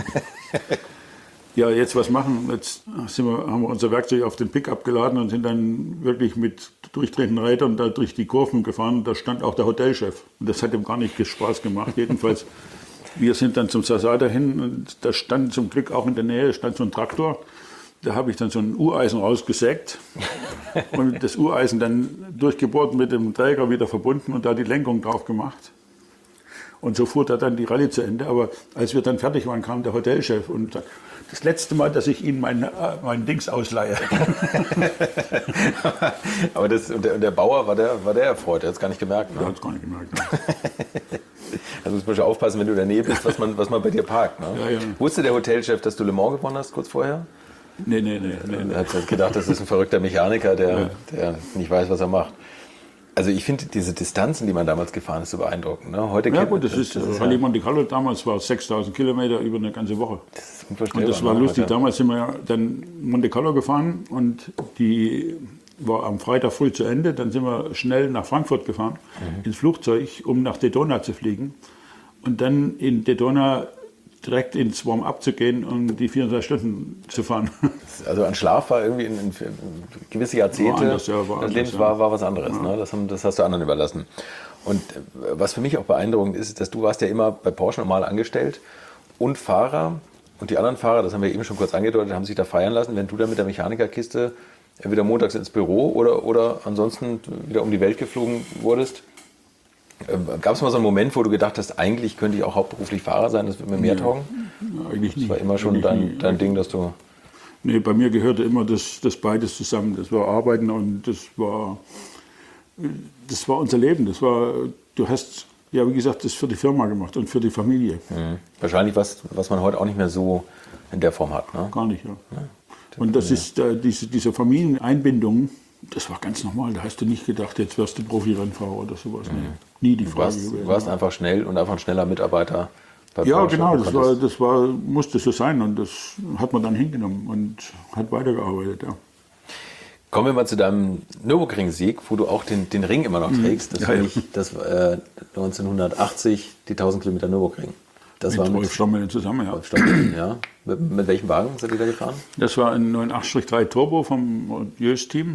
[SPEAKER 3] Ja, jetzt was machen? Jetzt haben wir unser Werkzeug auf den Pickup geladen und sind dann wirklich mit durchdrehenden Rädern da durch die Kurven gefahren. Da stand auch der Hotelchef. Und das hat ihm gar nicht Spaß gemacht. Jedenfalls, wir sind dann zum Zasada hin und da stand zum Glück auch in der Nähe stand so ein Traktor. Da habe ich dann so ein Ureisen rausgesägt und das Ureisen dann durchgebohrt mit dem Träger wieder verbunden und da die Lenkung drauf gemacht. Und so fuhr er dann die Rallye zu Ende. Aber als wir dann fertig waren, kam der Hotelchef und sagte, das letzte Mal, dass ich Ihnen mein Dings ausleihe.
[SPEAKER 2] Aber der Bauer war der erfreut, der hat es gar nicht gemerkt. Ne?
[SPEAKER 3] Der hat es gar nicht gemerkt. Ne?
[SPEAKER 2] Also muss man schon aufpassen, wenn du in der Nähe bist, was man bei dir parkt. Ne?
[SPEAKER 3] Ja.
[SPEAKER 2] Wusste der Hotelchef, dass du Le Mans gewonnen hast kurz vorher?
[SPEAKER 3] Nee.
[SPEAKER 2] Er hat gedacht, das ist ein verrückter Mechaniker, der nicht weiß, was er macht. Also ich finde diese Distanzen, die man damals gefahren ist, so beeindruckend. Ne? Heute
[SPEAKER 3] Rallye Monte Carlo damals war 6.000 Kilometer über eine ganze Woche.
[SPEAKER 2] Das ist unvorstellbar.
[SPEAKER 3] Und das war lustig.
[SPEAKER 2] Heute.
[SPEAKER 3] Damals sind wir ja dann Monte Carlo gefahren und die war am Freitag früh zu Ende. Dann sind wir schnell nach Frankfurt gefahren, ins Flugzeug, um nach Daytona zu fliegen. Und dann in Daytona direkt ins Warm-up zu gehen und die 24 Stunden zu fahren.
[SPEAKER 2] Also an Schlaf war irgendwie in gewisse Jahrzehnte,
[SPEAKER 3] war
[SPEAKER 2] das Leben war was anderes. Ja. Ne? Das hast du anderen überlassen. Und was für mich auch beeindruckend ist, dass du warst ja immer bei Porsche normal angestellt und Fahrer. Und die anderen Fahrer, das haben wir eben schon kurz angedeutet, haben sich da feiern lassen, wenn du dann mit der Mechanikerkiste entweder montags ins Büro oder ansonsten wieder um die Welt geflogen wurdest. Gab es mal so einen Moment, wo du gedacht hast, eigentlich könnte ich auch hauptberuflich Fahrer sein, das würde mir mehr taugen?
[SPEAKER 3] Ja, eigentlich nicht.
[SPEAKER 2] Das war immer schon dein Ding, dass du...
[SPEAKER 3] Nee, bei mir gehörte immer das beides zusammen. Das war Arbeiten und das war unser Leben. Du hast, ja wie gesagt, das für die Firma gemacht und für die Familie.
[SPEAKER 2] Mhm. Wahrscheinlich was man heute auch nicht mehr so in der Form hat. Ne?
[SPEAKER 3] Gar nicht, ja. Und das ist diese Familieneinbindung, das war ganz normal. Da hast du nicht gedacht, jetzt wirst du Profi-Rennfahrer oder sowas. Nee. Nie die Frage.
[SPEAKER 2] Du warst einfach schnell und einfach ein schneller Mitarbeiter bei
[SPEAKER 3] Ja,
[SPEAKER 2] Porsche.
[SPEAKER 3] genau. Das musste so sein und das hat man dann hingenommen und hat weitergearbeitet. Ja.
[SPEAKER 2] Kommen wir mal zu deinem Nürburgring-Sieg, wo du auch den Ring immer noch trägst. Das war 1980 die 1000 Kilometer Nürburgring. Das war
[SPEAKER 3] mit Rolf Stommel zusammen, ja.
[SPEAKER 2] Rolf Stommel, ja. Mit welchem Wagen seid ihr da gefahren?
[SPEAKER 3] Das war ein 983 Turbo vom Jös-Team.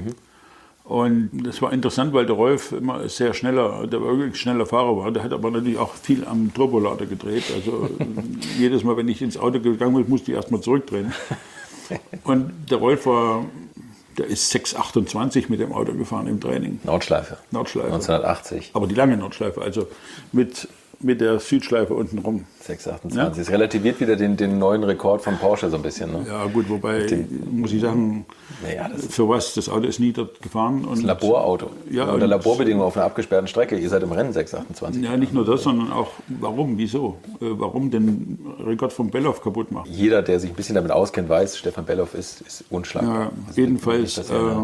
[SPEAKER 3] Und das war interessant, weil der Rolf immer der wirklich schneller Fahrer war. Der hat aber natürlich auch viel am Turbolader gedreht. Also jedes Mal, wenn ich ins Auto gegangen bin, musste ich erstmal zurückdrehen. Und der Rolf der ist 6,28 mit dem Auto gefahren im Training.
[SPEAKER 2] Nordschleife. 1980.
[SPEAKER 3] Aber die lange Nordschleife, also mit der Südschleife unten rum.
[SPEAKER 2] 6,28. Ja? Das relativiert wieder den neuen Rekord von Porsche so ein bisschen. Ne?
[SPEAKER 3] Ja gut, wobei, muss ich sagen, für was, das Auto ist nie dort gefahren.
[SPEAKER 2] Das ist ein Laborauto. Ja, unter Laborbedingungen auf einer abgesperrten Strecke. Ihr seid im Rennen 6,28.
[SPEAKER 3] Ja, nicht nur das, sondern auch, warum, wieso? Warum den Rekord von Bellof kaputt machen?
[SPEAKER 2] Jeder, der sich ein bisschen damit auskennt, weiß, Stefan Bellof ist unschlagbar.
[SPEAKER 3] Ja, also jedenfalls...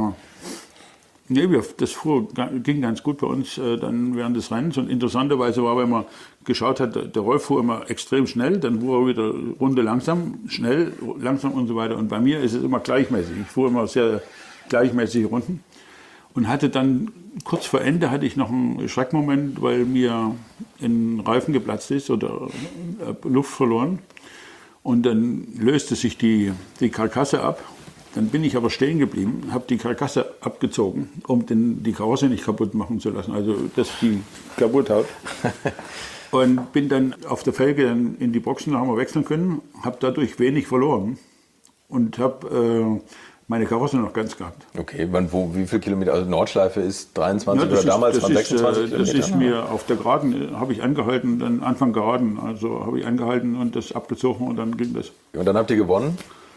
[SPEAKER 3] Nee, das ging ganz gut bei uns dann während des Rennens. Und interessanterweise war, wenn man geschaut hat, der Rolf fuhr immer extrem schnell, dann fuhr er wieder Runde langsam, schnell, langsam und so weiter. Und bei mir ist es immer gleichmäßig. Ich fuhr immer sehr gleichmäßige Runden. Und hatte dann, kurz vor Ende hatte ich noch einen Schreckmoment, weil mir ein Reifen geplatzt ist oder Luft verloren. Und dann löste sich die Karkasse ab. Dann bin ich aber stehen geblieben, habe die Karkasse abgezogen, um die Karosse nicht kaputt machen zu lassen, also dass die kaputt haut. Und bin dann auf der Felge in die Boxen, da haben wir wechseln können, habe dadurch wenig verloren und habe meine Karosse noch ganz gehabt.
[SPEAKER 2] Okay, wie viele Kilometer? Also Nordschleife ist 23 oder damals waren 26 Kilometer?
[SPEAKER 3] Das ist mir auf der Geraden, habe ich angehalten, dann Anfang Geraden, also habe ich angehalten und das abgezogen und dann ging das.
[SPEAKER 2] Und dann habt ihr gewonnen?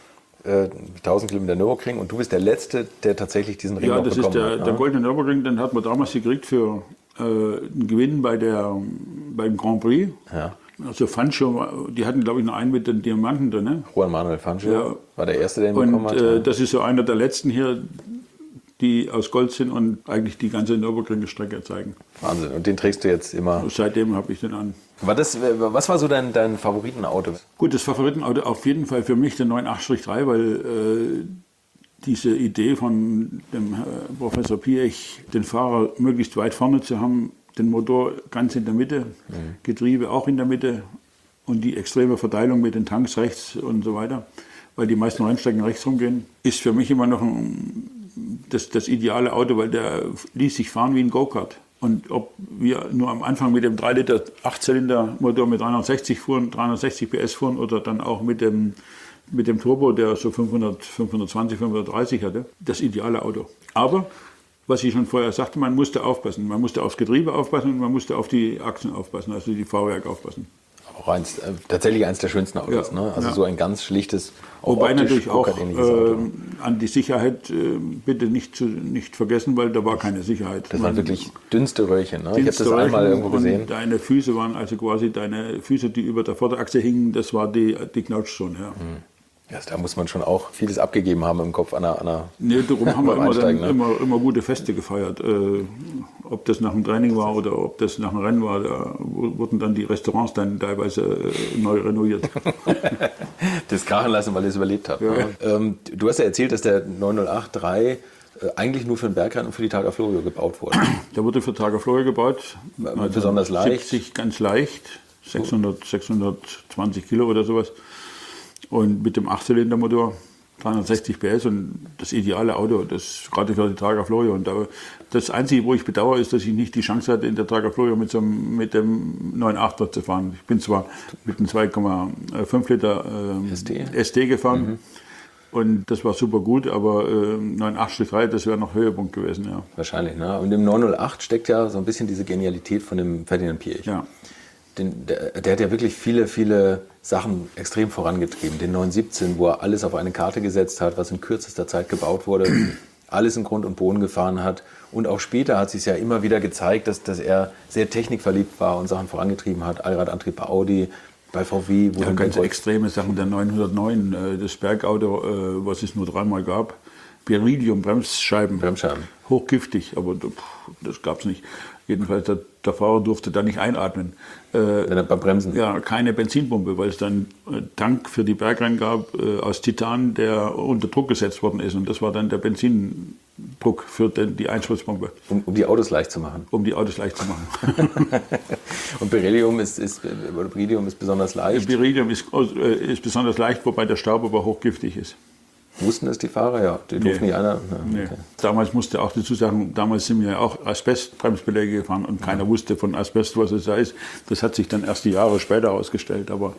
[SPEAKER 2] 1000 Kilometer Nürburgring und du bist der Letzte, der tatsächlich diesen Ring noch bekommen hat.
[SPEAKER 3] Ja, das ist der goldene Nürburgring, den hat man damals gekriegt für einen Gewinn beim Grand Prix. Ja. Also Fancho, die hatten glaube ich noch einen mit den Diamanten drin. Ne?
[SPEAKER 2] Juan Manuel Fancho war der Erste, der ihn bekommen hat.
[SPEAKER 3] Und das ist so einer der Letzten hier, die aus Gold sind und eigentlich die ganze Nürburgring-Strecke zeigen.
[SPEAKER 2] Wahnsinn, und den trägst du jetzt immer?
[SPEAKER 3] Seitdem habe ich den an.
[SPEAKER 2] Was war so dein Favoritenauto?
[SPEAKER 3] Gut, das Favoritenauto auf jeden Fall für mich der 983, weil diese Idee von dem Professor Piech, den Fahrer möglichst weit vorne zu haben, den Motor ganz in der Mitte, Getriebe auch in der Mitte und die extreme Verteilung mit den Tanks rechts und so weiter, weil die meisten Rennstrecken rechts rumgehen, ist für mich immer noch das ideale Auto, weil der ließ sich fahren wie ein Go-Kart. Und ob wir nur am Anfang mit dem 3 Liter 8-Zylinder-Motor mit 360 PS fuhren oder dann auch mit dem Turbo, der so 520, 530 hatte, das ideale Auto. Aber was ich schon vorher sagte, man musste aufpassen. Man musste aufs Getriebe aufpassen und man musste auf die Achsen aufpassen, also die Fahrwerk aufpassen.
[SPEAKER 2] Auch tatsächlich eins der schönsten Autos,
[SPEAKER 3] Ja,
[SPEAKER 2] ne? Also
[SPEAKER 3] ja.
[SPEAKER 2] so ein ganz schlichtes,
[SPEAKER 3] Wobei natürlich auch
[SPEAKER 2] ähnliches Auto.
[SPEAKER 3] an die Sicherheit bitte nicht vergessen, weil da war keine Sicherheit.
[SPEAKER 2] Das waren wirklich dünnste Röhrchen, ne? Ich habe das
[SPEAKER 3] Röhrchen
[SPEAKER 2] einmal irgendwo gesehen.
[SPEAKER 3] Und deine Füße waren also quasi deine Füße, die über der Vorderachse hingen, das war die Knautschzone. Ja.
[SPEAKER 2] Ja, da muss man schon auch vieles abgegeben haben im Kopf an einer
[SPEAKER 3] Nee, darum haben wir
[SPEAKER 2] beim Einsteigen,
[SPEAKER 3] immer gute Feste gefeiert. Ob das nach dem Training war oder ob das nach dem Rennen war, da wurden dann die Restaurants dann teilweise neu renoviert.
[SPEAKER 2] Das krachen lassen, weil ihr es überlebt habt.
[SPEAKER 3] Ja.
[SPEAKER 2] Ne? Du hast ja erzählt, dass der 908-3 eigentlich nur für den Bergrennen und für die Targa Florio gebaut wurde.
[SPEAKER 3] Der wurde für Targa Florio gebaut.
[SPEAKER 2] Besonders leicht.
[SPEAKER 3] 70 ganz leicht, 620 Kilo oder sowas. Und mit dem 8-Zylinder-Motor, 360 PS und das ideale Auto, das gerade für die Targa Florio. Und das Einzige, wo ich bedauere, ist, dass ich nicht die Chance hatte, in der Targa Florio mit dem 9.8er zu fahren. Ich bin zwar mit einem 2,5 Liter ST gefahren und das war super gut, aber 9.8-3, das wäre noch Höhepunkt gewesen. Ja.
[SPEAKER 2] Wahrscheinlich, ne? Und im 908 steckt ja so ein bisschen diese Genialität von dem Ferdinand Piëch.
[SPEAKER 3] Ja.
[SPEAKER 2] Der hat ja wirklich viele Sachen extrem vorangetrieben. Den 917, wo er alles auf eine Karte gesetzt hat, was in kürzester Zeit gebaut wurde, alles in Grund und Boden gefahren hat. Und auch später hat sich ja immer wieder gezeigt, dass er sehr technikverliebt war und Sachen vorangetrieben hat. Allradantrieb bei Audi, bei VW.
[SPEAKER 3] Ja, ganz extreme Sachen. Der 909, das Bergauto, was es nur 3-mal gab. Beryllium-Bremsscheiben. Hochgiftig, aber das gab es nicht. Jedenfalls, der Fahrer durfte da nicht einatmen.
[SPEAKER 2] Wenn er beim Bremsen?
[SPEAKER 3] Ja, keine Benzinpumpe, weil es dann einen Tank für die Bergrennen gab aus Titan, der unter Druck gesetzt worden ist. Und das war dann der Benzindruck für die Einspritzpumpe.
[SPEAKER 2] Um die Autos leicht zu machen?
[SPEAKER 3] Um die Autos leicht zu machen.
[SPEAKER 2] Und Beryllium ist besonders leicht?
[SPEAKER 3] Beryllium ist besonders leicht, wobei der Staub aber hochgiftig ist.
[SPEAKER 2] Wussten das die Fahrer? Ja, die durften nicht einer.
[SPEAKER 3] Nee. Okay. Damals musste auch dazu sagen, damals sind wir ja auch Asbestbremsbeläge gefahren und keiner wusste von Asbest, was es da ist. Das hat sich dann erst die Jahre später herausgestellt, aber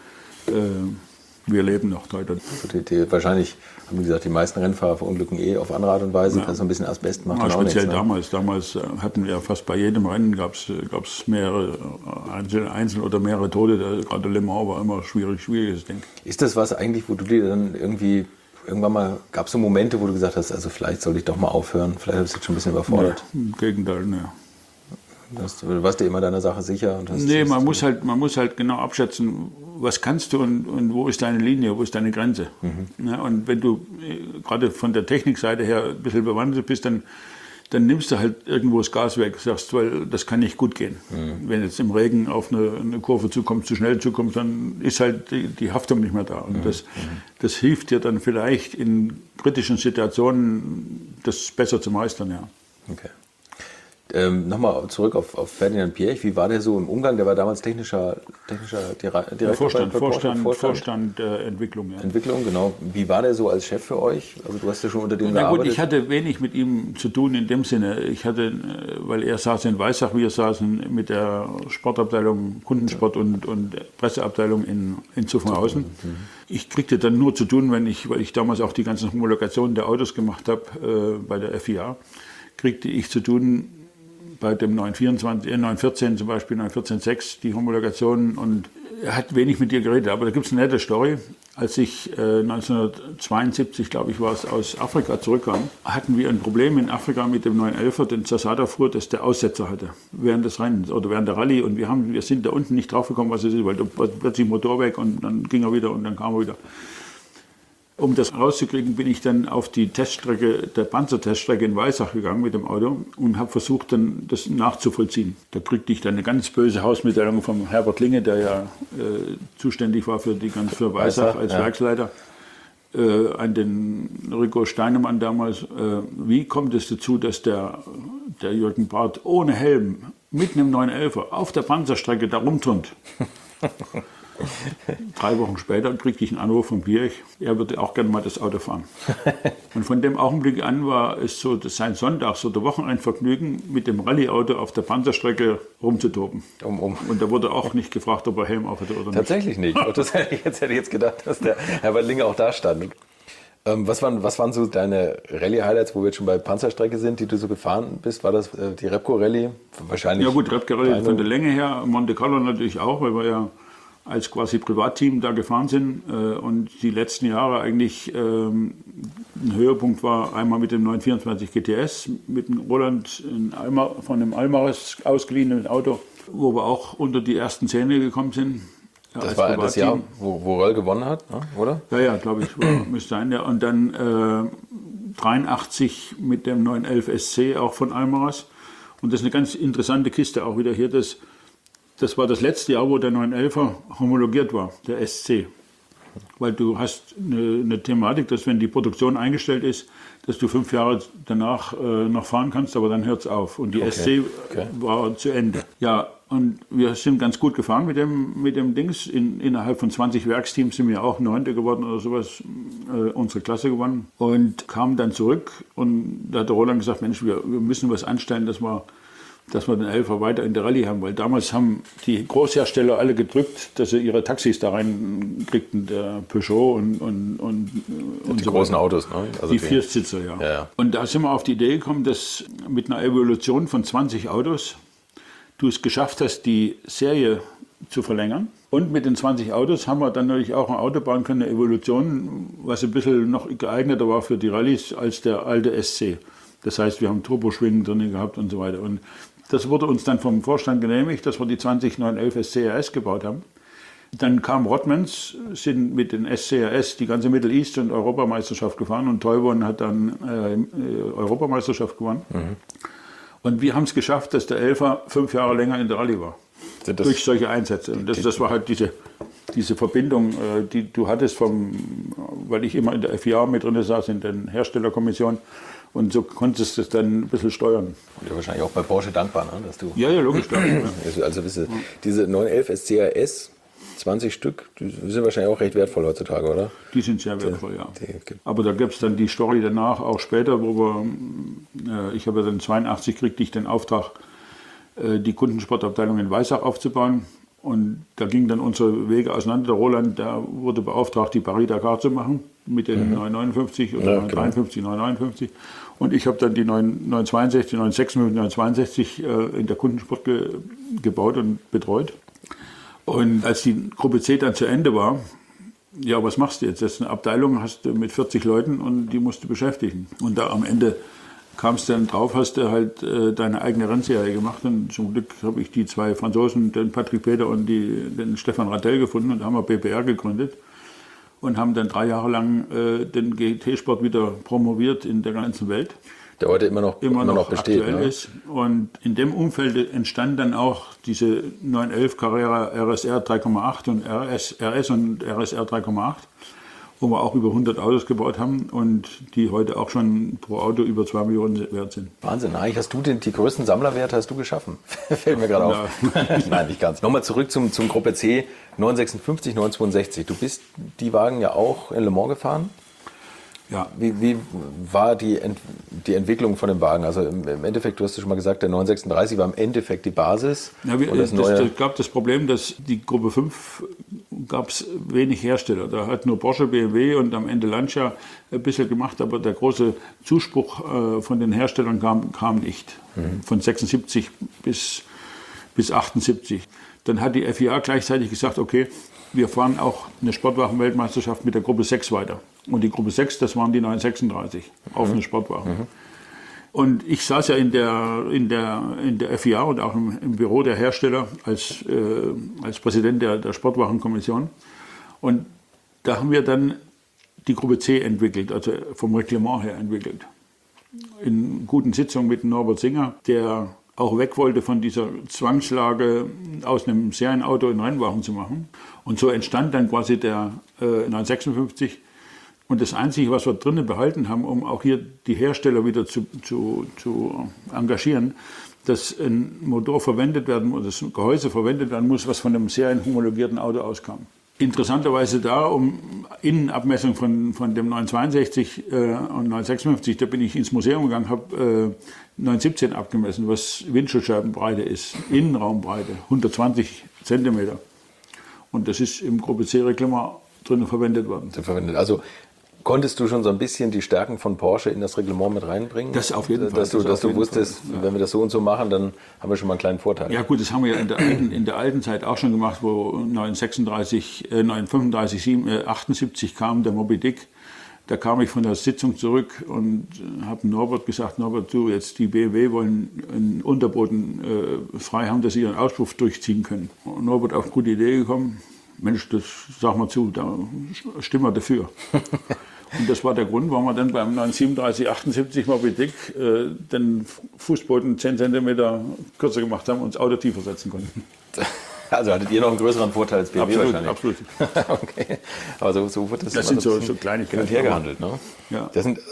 [SPEAKER 3] wir leben noch heute.
[SPEAKER 2] Wahrscheinlich haben die gesagt, die meisten Rennfahrer verunglücken auf andere Art und Weise, dass so ein bisschen Asbest macht.
[SPEAKER 3] Ja, speziell nichts, ne? Damals hatten wir fast bei jedem Rennen gab's mehrere Einzel oder mehrere Tote. Gerade Le Mans war immer schwieriges Ding.
[SPEAKER 2] Ist das was eigentlich, wo du dir dann irgendwann mal, gab es so Momente, wo du gesagt hast, also vielleicht sollte ich doch mal aufhören, vielleicht habe ich es jetzt schon ein bisschen überfordert?
[SPEAKER 3] Nee, im Gegenteil, ne.
[SPEAKER 2] Du warst dir immer deiner Sache sicher?
[SPEAKER 3] Man muss halt genau abschätzen, was kannst du und wo ist deine Linie, wo ist deine Grenze. Ja, und wenn du gerade von der Technikseite her ein bisschen bewandert bist, dann nimmst du halt irgendwo das Gas weg, sagst, weil das kann nicht gut gehen. Wenn jetzt im Regen auf eine Kurve zukommst, zu schnell zukommst, dann ist halt die Haftung nicht mehr da. Und das hilft dir dann vielleicht in kritischen Situationen, das besser zu meistern. Ja.
[SPEAKER 2] Okay. Nochmal zurück auf Ferdinand Piëch. Wie war der so im Umgang? Der war damals technischer Direktor.
[SPEAKER 3] Vorstand Entwicklung. Ja.
[SPEAKER 2] Entwicklung, genau. Wie war der so als Chef für euch? Also du hast ja schon unter dem gearbeitet.
[SPEAKER 3] Ich hatte wenig mit ihm zu tun in dem Sinne. Weil er saß in Weissach, wir saßen mit der Sportabteilung, Kundensport und Presseabteilung in Zuffenhausen. Ich kriegte dann nur zu tun, weil ich damals auch die ganzen Homologationen der Autos gemacht habe bei der FIA, kriegte ich zu tun bei dem 914 zum Beispiel, 914.6, die Homologation, und er hat wenig mit dir geredet. Aber da gibt es eine nette Story. Als ich 1972, glaube ich, war es, aus Afrika zurückkam, hatten wir ein Problem in Afrika mit dem 911er, den Zasada fuhr, dass der Aussetzer hatte während des Rennens oder während der Rallye. Und wir sind da unten nicht drauf gekommen, was es ist, weil da war plötzlich Motor weg und dann ging er wieder und dann kam er wieder. Um das rauszukriegen, bin ich dann auf die Teststrecke, der Panzerteststrecke in Weissach gegangen mit dem Auto und habe versucht, dann das nachzuvollziehen. Da kriegte ich dann eine ganz böse Hausmitteilung von Herbert Linge, der ja zuständig war für Weissach als Werksleiter, an den Rico Steinemann damals. Wie kommt es dazu, dass der Jürgen Barth ohne Helm mit einem 911er auf der Panzerstrecke da rumturnt? 3 Wochen später kriegte ich einen Anruf von Piëch, er würde auch gerne mal das Auto fahren. Und von dem Augenblick an war es so, dass sein Sonntags- oder Wochenendvergnügen mit dem Rallye-Auto auf der Panzerstrecke rumzutoben. Und da wurde auch nicht gefragt, ob er Helm auf hatte oder nicht.
[SPEAKER 2] Tatsächlich nicht. Das hätte ich jetzt gedacht, dass der Herbert Linge auch da stand. Was waren so deine Rallye-Highlights, wo wir jetzt schon bei Panzerstrecke sind, die du so gefahren bist? War das die Repco-Rallye? Wahrscheinlich.
[SPEAKER 3] Ja gut, Repco-Rallye von der Länge her, Monte Carlo natürlich auch, weil wir ja als quasi Privatteam da gefahren sind. Und die letzten Jahre eigentlich ein Höhepunkt war einmal mit dem 924 GTS, mit dem Roland von dem Almaris ausgeliehenen Auto, wo wir auch unter die ersten 10 gekommen sind. Ja,
[SPEAKER 2] das war das Jahr, wo Röll gewonnen hat, ne? Oder?
[SPEAKER 3] Ja, glaube ich, müsste sein. Ja. Und dann 83 mit dem 911 SC, auch von Almaras. Und das ist eine ganz interessante Kiste auch wieder hier. Das war das letzte Jahr, wo der 911er homologiert war, der SC. Weil du hast eine Thematik, dass wenn die Produktion eingestellt ist, dass du 5 Jahre danach noch fahren kannst, aber dann hört es auf. Und die SC war zu Ende. Ja, und wir sind ganz gut gefahren mit dem Dings. Innerhalb von 20 Werksteams sind wir auch 9. geworden oder sowas, unsere Klasse gewonnen. Und kamen dann zurück und da hat der Roland gesagt, Mensch, wir müssen was anstellen, dass wir den Elfer weiter in der Rallye haben. Weil damals haben die Großhersteller alle gedrückt, dass sie ihre Taxis da reinkriegten, der Peugeot und
[SPEAKER 2] die so großen Autos, ne? Also
[SPEAKER 3] die Viersitzer, ja. Und da sind wir auf die Idee gekommen, dass mit einer Evolution von 20 Autos du es geschafft hast, die Serie zu verlängern. Und mit den 20 Autos haben wir dann natürlich auch ein Auto bauen können, eine Evolution, was ein bisschen noch geeigneter war für die Rallyes als der alte SC. Das heißt, wir haben Turboschwingen drin gehabt und so weiter. Und das wurde uns dann vom Vorstand genehmigt, dass wir die 20911 SCRS gebaut haben. Dann kam Rottmans, sind mit den SCRS die ganze Middle East und Europameisterschaft gefahren und Toivon hat dann Europameisterschaft gewonnen. Mhm. Und wir haben es geschafft, dass der Elfer 5 Jahre länger in der Rallye war. Durch solche Einsätze. Und das war halt diese Verbindung, die du hattest, weil ich immer in der FIA mit drin saß, in der Herstellerkommission. Und so konntest du es dann ein bisschen steuern.
[SPEAKER 2] Und ja, wahrscheinlich auch bei Porsche dankbar, ne? Dass du
[SPEAKER 3] ja, logisch.
[SPEAKER 2] Also diese 911 SCRS, 20 Stück, die sind wahrscheinlich auch recht wertvoll heutzutage, oder?
[SPEAKER 3] Die sind sehr wertvoll, ja. Aber da gibt es dann die Story danach, auch später, wo ich habe dann 82 kriegte ich den Auftrag, die Kundensportabteilung in Weissach aufzubauen. Und da gingen dann unsere Wege auseinander. Der Roland, der wurde beauftragt, die Paris-Dakar zu machen mit den 959 oder 953, 959. Und ich habe dann die 962, 956, 962 in der Kundensport gebaut und betreut. Und als die Gruppe C dann zu Ende war, ja, was machst du jetzt? Das ist eine Abteilung, hast du mit 40 Leuten und die musst du beschäftigen. Und da am Ende kamst du dann drauf, hast du halt deine eigene Rennserie gemacht. Und zum Glück habe ich die 2 Franzosen, den Patrick Peter und den Stefan Rattel gefunden und haben wir BPR gegründet. Und haben dann 3 Jahre lang den GT-Sport wieder promoviert in der ganzen Welt.
[SPEAKER 2] Der heute immer noch besteht.
[SPEAKER 3] Aktuell, ne? Ist. Und in dem Umfeld entstand dann auch diese 911 Carrera RSR 3,8 und RS und RSR 3,8, wo wir auch über 100 Autos gebaut haben und die heute auch schon pro Auto über 2 Millionen wert sind.
[SPEAKER 2] Wahnsinn, eigentlich hast du die größten Sammlerwerte hast du geschaffen. Fällt mir gerade auf. Nein, nicht ganz. Nochmal zurück zum Gruppe C, 956, 962. Du bist die Wagen ja auch in Le Mans gefahren.
[SPEAKER 3] Ja.
[SPEAKER 2] Wie war die Entwicklung von dem Wagen? Also im Endeffekt, du hast ja schon mal gesagt, der 936 war im Endeffekt die Basis.
[SPEAKER 3] Ja, es gab das Problem, dass die Gruppe 5 gab es wenig Hersteller. Da hat nur Porsche, BMW und am Ende Lancia ein bisschen gemacht, aber der große Zuspruch von den Herstellern kam nicht. Von 76 bis 78. Dann hat die FIA gleichzeitig gesagt, okay, wir fahren auch eine Sportwagen-Weltmeisterschaft mit der Gruppe 6 weiter. Und die Gruppe 6, das waren die 936, offene Sportwagen. Und ich saß ja in der FIA und auch im Büro der Hersteller als Präsident der Sportwagenkommission. Und da haben wir dann die Gruppe C entwickelt, also vom Reglement her entwickelt. In guten Sitzungen mit Norbert Singer, der auch weg wollte von dieser Zwangslage, aus einem Serienauto einen Rennwagen zu machen. Und so entstand dann quasi der 956. Und das Einzige, was wir drinnen behalten haben, um auch hier die Hersteller wieder zu engagieren, dass ein Motor verwendet werden muss, das Gehäuse verwendet werden muss, was von einem serienhomologierten Auto auskam. Interessanterweise da, um Innenabmessung von dem 962 und 956, da bin ich ins Museum gegangen, habe 917 abgemessen, was Windschutzscheibenbreite ist, Innenraumbreite, 120 Zentimeter. Und das ist im Gruppe C-Reglement drin verwendet worden.
[SPEAKER 2] Also Konntest du schon so ein bisschen die Stärken von Porsche in das Reglement mit reinbringen?
[SPEAKER 3] Das auf jeden Fall.
[SPEAKER 2] Dass du wusstest, wenn wir das so und so machen, dann haben wir schon mal einen kleinen Vorteil.
[SPEAKER 3] Ja gut, das haben wir ja in der alten Zeit auch schon gemacht, wo 1978 kam der Moby Dick. Da kam ich von der Sitzung zurück und habe Norbert gesagt, Norbert, du, jetzt die BMW wollen einen Unterboden frei haben, dass sie ihren Auspuff durchziehen können. Und Norbert auf gute Idee gekommen, Mensch, das sag mal zu, da stimmen wir dafür. Und das war der Grund, warum wir dann beim 1937, 78 Moby Dick den Fußboden 10 cm kürzer gemacht haben und das Auto tiefer setzen konnten.
[SPEAKER 2] Also hattet ihr noch einen größeren Vorteil als BMW wahrscheinlich?
[SPEAKER 3] Absolut.
[SPEAKER 2] Okay. Aber so wird das
[SPEAKER 3] sind so
[SPEAKER 2] hin
[SPEAKER 3] Kleinigkeiten.
[SPEAKER 2] und her gehandelt. Ne?
[SPEAKER 3] Ja.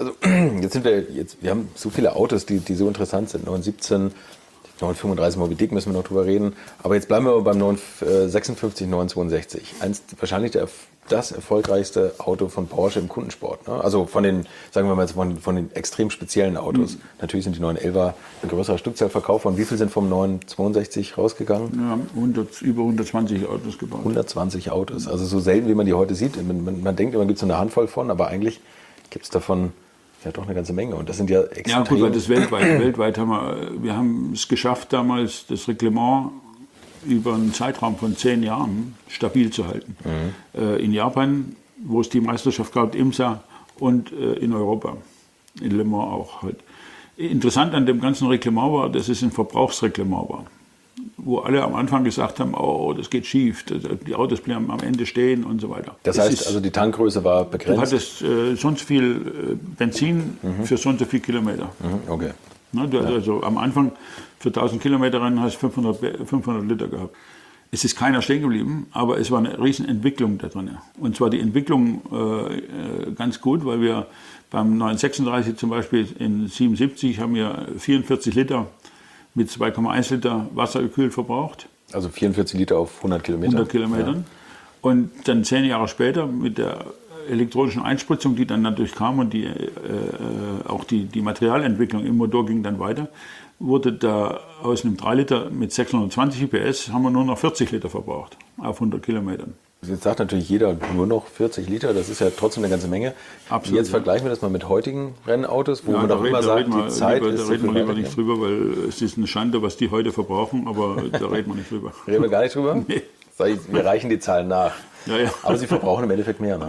[SPEAKER 2] Wir haben so viele Autos, die so interessant sind. 917, 935 Moby Dick müssen wir noch drüber reden. Aber jetzt bleiben wir beim 956, 962. Wahrscheinlich das erfolgreichste Auto von Porsche im Kundensport. Ne? Also von den, sagen wir mal, von den extrem speziellen Autos. Natürlich sind die 911er eine größere Stückzahl verkauft worden. Wie viel sind vom 962 rausgegangen?
[SPEAKER 3] Wir haben über 120 Autos gebaut.
[SPEAKER 2] 120 Autos. Also so selten, wie man die heute sieht. Man denkt immer, gibt es so eine Handvoll von, aber eigentlich gibt es davon ja doch eine ganze Menge. Und das sind ja extrem...
[SPEAKER 3] Ja gut, weil das weltweit wir haben es geschafft, damals das Reglement über einen Zeitraum von 10 Jahren stabil zu halten. In Japan, wo es die Meisterschaft gab, IMSA, und in Europa, in Le Mans auch halt. Interessant an dem ganzen Reglement war, dass es ein Verbrauchsreglement war, wo alle am Anfang gesagt haben, oh, das geht schief, die Autos bleiben am Ende stehen und so weiter.
[SPEAKER 2] Das heißt, also die Tankgröße war begrenzt?
[SPEAKER 3] Du hattest sonst viel Benzin für so und so viele Kilometer.
[SPEAKER 2] Okay.
[SPEAKER 3] Also am Anfang für 1000 Kilometer Rennen hast du 500 Liter gehabt. Es ist keiner stehen geblieben, aber es war eine riesen Entwicklung da drin. Und zwar die Entwicklung ganz gut, weil wir beim 936 zum Beispiel in 77 haben wir 44 Liter mit 2,1 Liter Wasser gekühlt verbraucht.
[SPEAKER 2] Also 44 Liter auf 100 Kilometer.
[SPEAKER 3] 100 Kilometern. Ja. Und dann 10 Jahre später mit der elektronischen Einspritzung, die dann natürlich kam und auch die Materialentwicklung im Motor ging dann weiter, wurde da aus einem 3 Liter mit 620 PS haben wir nur noch 40 Liter verbraucht auf 100 Kilometern.
[SPEAKER 2] Jetzt sagt natürlich jeder nur noch 40 Liter, das ist ja trotzdem eine ganze Menge.
[SPEAKER 3] Absolut,
[SPEAKER 2] jetzt vergleichen wir das mal mit heutigen Rennautos, wo man doch immer sagt, die Zeit ist...
[SPEAKER 3] Da reden wir lieber nicht drüber, weil es ist eine Schande, was die heute verbrauchen, aber da reden wir nicht drüber.
[SPEAKER 2] Reden wir gar nicht drüber?
[SPEAKER 3] Nee.
[SPEAKER 2] Wir reichen die Zahlen nach.
[SPEAKER 3] Ja, ja.
[SPEAKER 2] Aber sie verbrauchen im Endeffekt mehr. Ne?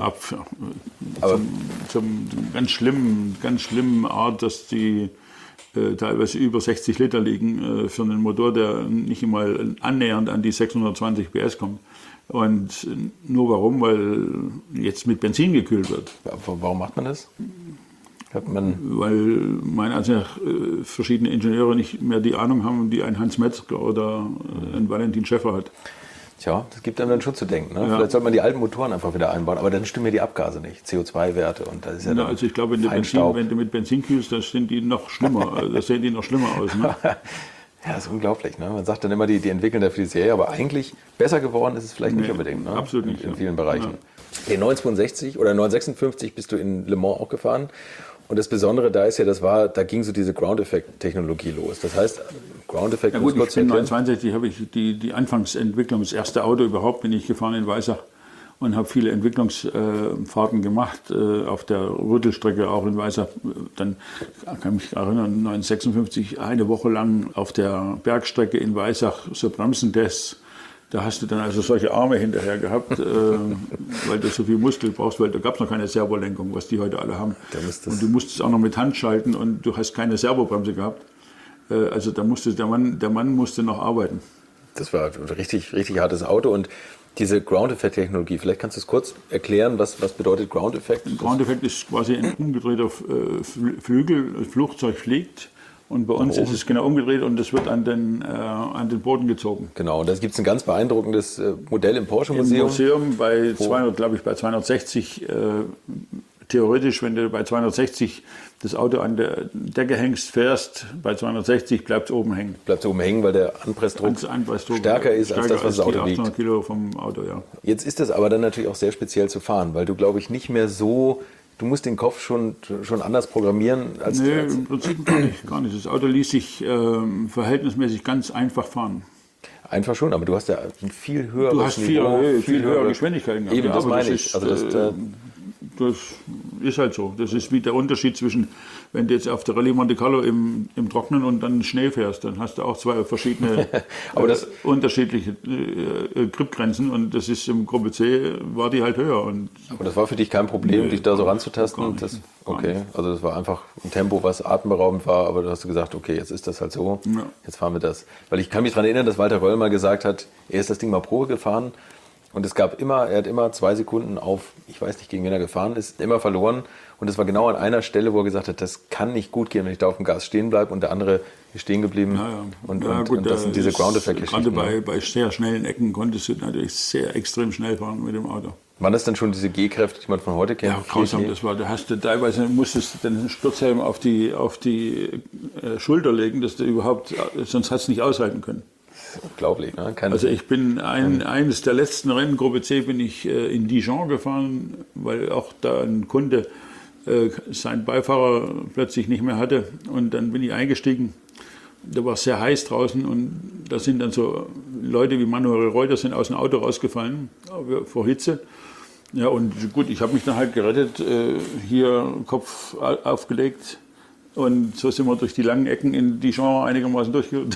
[SPEAKER 3] Zum ganz schlimmen Art, dass die teilweise über 60 Liter liegen für einen Motor, der nicht einmal annähernd an die 620 PS kommt. Und nur warum? Weil jetzt mit Benzin gekühlt wird.
[SPEAKER 2] Warum macht man das?
[SPEAKER 3] Weil meiner Ansicht nach verschiedene Ingenieure nicht mehr die Ahnung haben, die ein Hans Metzger oder ein Valentin Schäffer hat.
[SPEAKER 2] Tja, das gibt einem dann schon zu denken. Ne?
[SPEAKER 3] Ja.
[SPEAKER 2] Vielleicht sollte man die alten Motoren einfach wieder einbauen, aber dann stimmen ja die Abgase nicht, CO2-Werte. Und das ist ja
[SPEAKER 3] also ich glaube, wenn du mit Benzin kühlst, das sind die noch schlimmer. Das sehen die noch schlimmer aus. Ne?
[SPEAKER 2] Ja, das ist unglaublich. Ne? Man sagt dann immer, die entwickeln da für die Serie, aber eigentlich besser geworden ist es vielleicht nicht unbedingt. Ne?
[SPEAKER 3] Absolut nicht.
[SPEAKER 2] In vielen Bereichen. Ja. Den 962 oder 956 bist du in Le Mans auch gefahren. Und das Besondere da ist ja, da ging so diese Ground-Effect-Technologie los. Das heißt, Ground-Effect...
[SPEAKER 3] Ja gut, ich bin 1969 habe ich die Anfangsentwicklung, das erste Auto überhaupt bin ich gefahren in Weissach und habe viele Entwicklungsfahrten gemacht, auf der Rüttelstrecke auch in Weissach. Dann kann ich mich erinnern, 1956 eine Woche lang auf der Bergstrecke in Weissach so Bremsentests. Da hast du dann also solche Arme hinterher gehabt, weil du so viel Muskel brauchst, weil da gab es noch keine Servolenkung, was die heute alle haben. Und du musstest auch noch mit Hand schalten und du hast keine Servobremse gehabt. Also da musste der Mann musste noch arbeiten.
[SPEAKER 2] Das war ein richtig, richtig hartes Auto. Und diese Ground-Effect-Technologie, vielleicht kannst du es kurz erklären, was bedeutet Ground-Effect?
[SPEAKER 3] Ground-Effect ist quasi ein umgedrehter Flügel, das Flugzeug fliegt. Und bei uns ist es genau umgedreht und es wird an den Boden gezogen.
[SPEAKER 2] Genau, und da gibt es ein ganz beeindruckendes Modell im Porsche-Museum.
[SPEAKER 3] Im Museum bei 260, theoretisch, wenn du bei 260 das Auto an der Decke hängst, fährst, bei 260 bleibt es oben hängen.
[SPEAKER 2] Bleibt es oben hängen, weil der Anpressdruck stärker ist als das, was das Auto wiegt.
[SPEAKER 3] 800 Kilo vom Auto, ja.
[SPEAKER 2] Jetzt ist das aber dann natürlich auch sehr speziell zu fahren, weil du, glaube ich, nicht mehr so... Du musst den Kopf schon anders programmieren als...
[SPEAKER 3] Nee, im Prinzip gar nicht. Das Auto ließ sich verhältnismäßig ganz einfach fahren.
[SPEAKER 2] Einfach schon, aber du hast ja ein viel höheres
[SPEAKER 3] Niveau. Du hast viel höhere Geschwindigkeiten gehabt.
[SPEAKER 2] Eben, das meine ich.
[SPEAKER 3] Du das ist halt so. Das ist wie der Unterschied zwischen, wenn du jetzt auf der Rallye Monte Carlo im Trocknen und dann Schnee fährst, dann hast du auch zwei verschiedene, unterschiedliche Gripgrenzen und das ist im Gruppe C, war die halt höher.
[SPEAKER 4] Aber das war für dich kein Problem, dich da so ranzutasten? Okay, also das war einfach ein Tempo, was atemberaubend war, aber du hast gesagt, okay, jetzt ist das halt so, jetzt fahren wir das. Weil ich kann mich daran erinnern, dass Walter Röll mal gesagt hat, er ist das Ding mal Probe gefahren und er hat immer 2 Sekunden auf, ich weiß nicht, gegen wen er gefahren ist, immer verloren und es war genau an einer Stelle, wo er gesagt hat, das kann nicht gut gehen, wenn ich da auf dem Gas stehen bleibe und der andere ist stehen geblieben. Und das sind diese Ground-Effect-Geschichten.
[SPEAKER 3] Gerade bei sehr schnellen Ecken konntest du natürlich sehr extrem schnell fahren mit dem Auto.
[SPEAKER 4] Waren das dann schon diese G-Kräfte, die man von heute kennt?
[SPEAKER 3] Ja, grausam, das war. Da hast du teilweise musstest du den Sturzhelm auf die Schulter legen, dass du überhaupt, sonst hast du nicht aushalten können.
[SPEAKER 4] Unglaublich, ne?
[SPEAKER 3] Also ich bin eines der letzten Rennen, Gruppe C, bin ich in Dijon gefahren, weil auch da ein Kunde seinen Beifahrer plötzlich nicht mehr hatte und dann bin ich eingestiegen. Da war es sehr heiß draußen und da sind dann so Leute wie Manuel Reuter sind aus dem Auto rausgefallen vor Hitze. Ja, und gut, ich habe mich dann halt gerettet, hier Kopf aufgelegt und so sind wir durch die langen Ecken in Dijon einigermaßen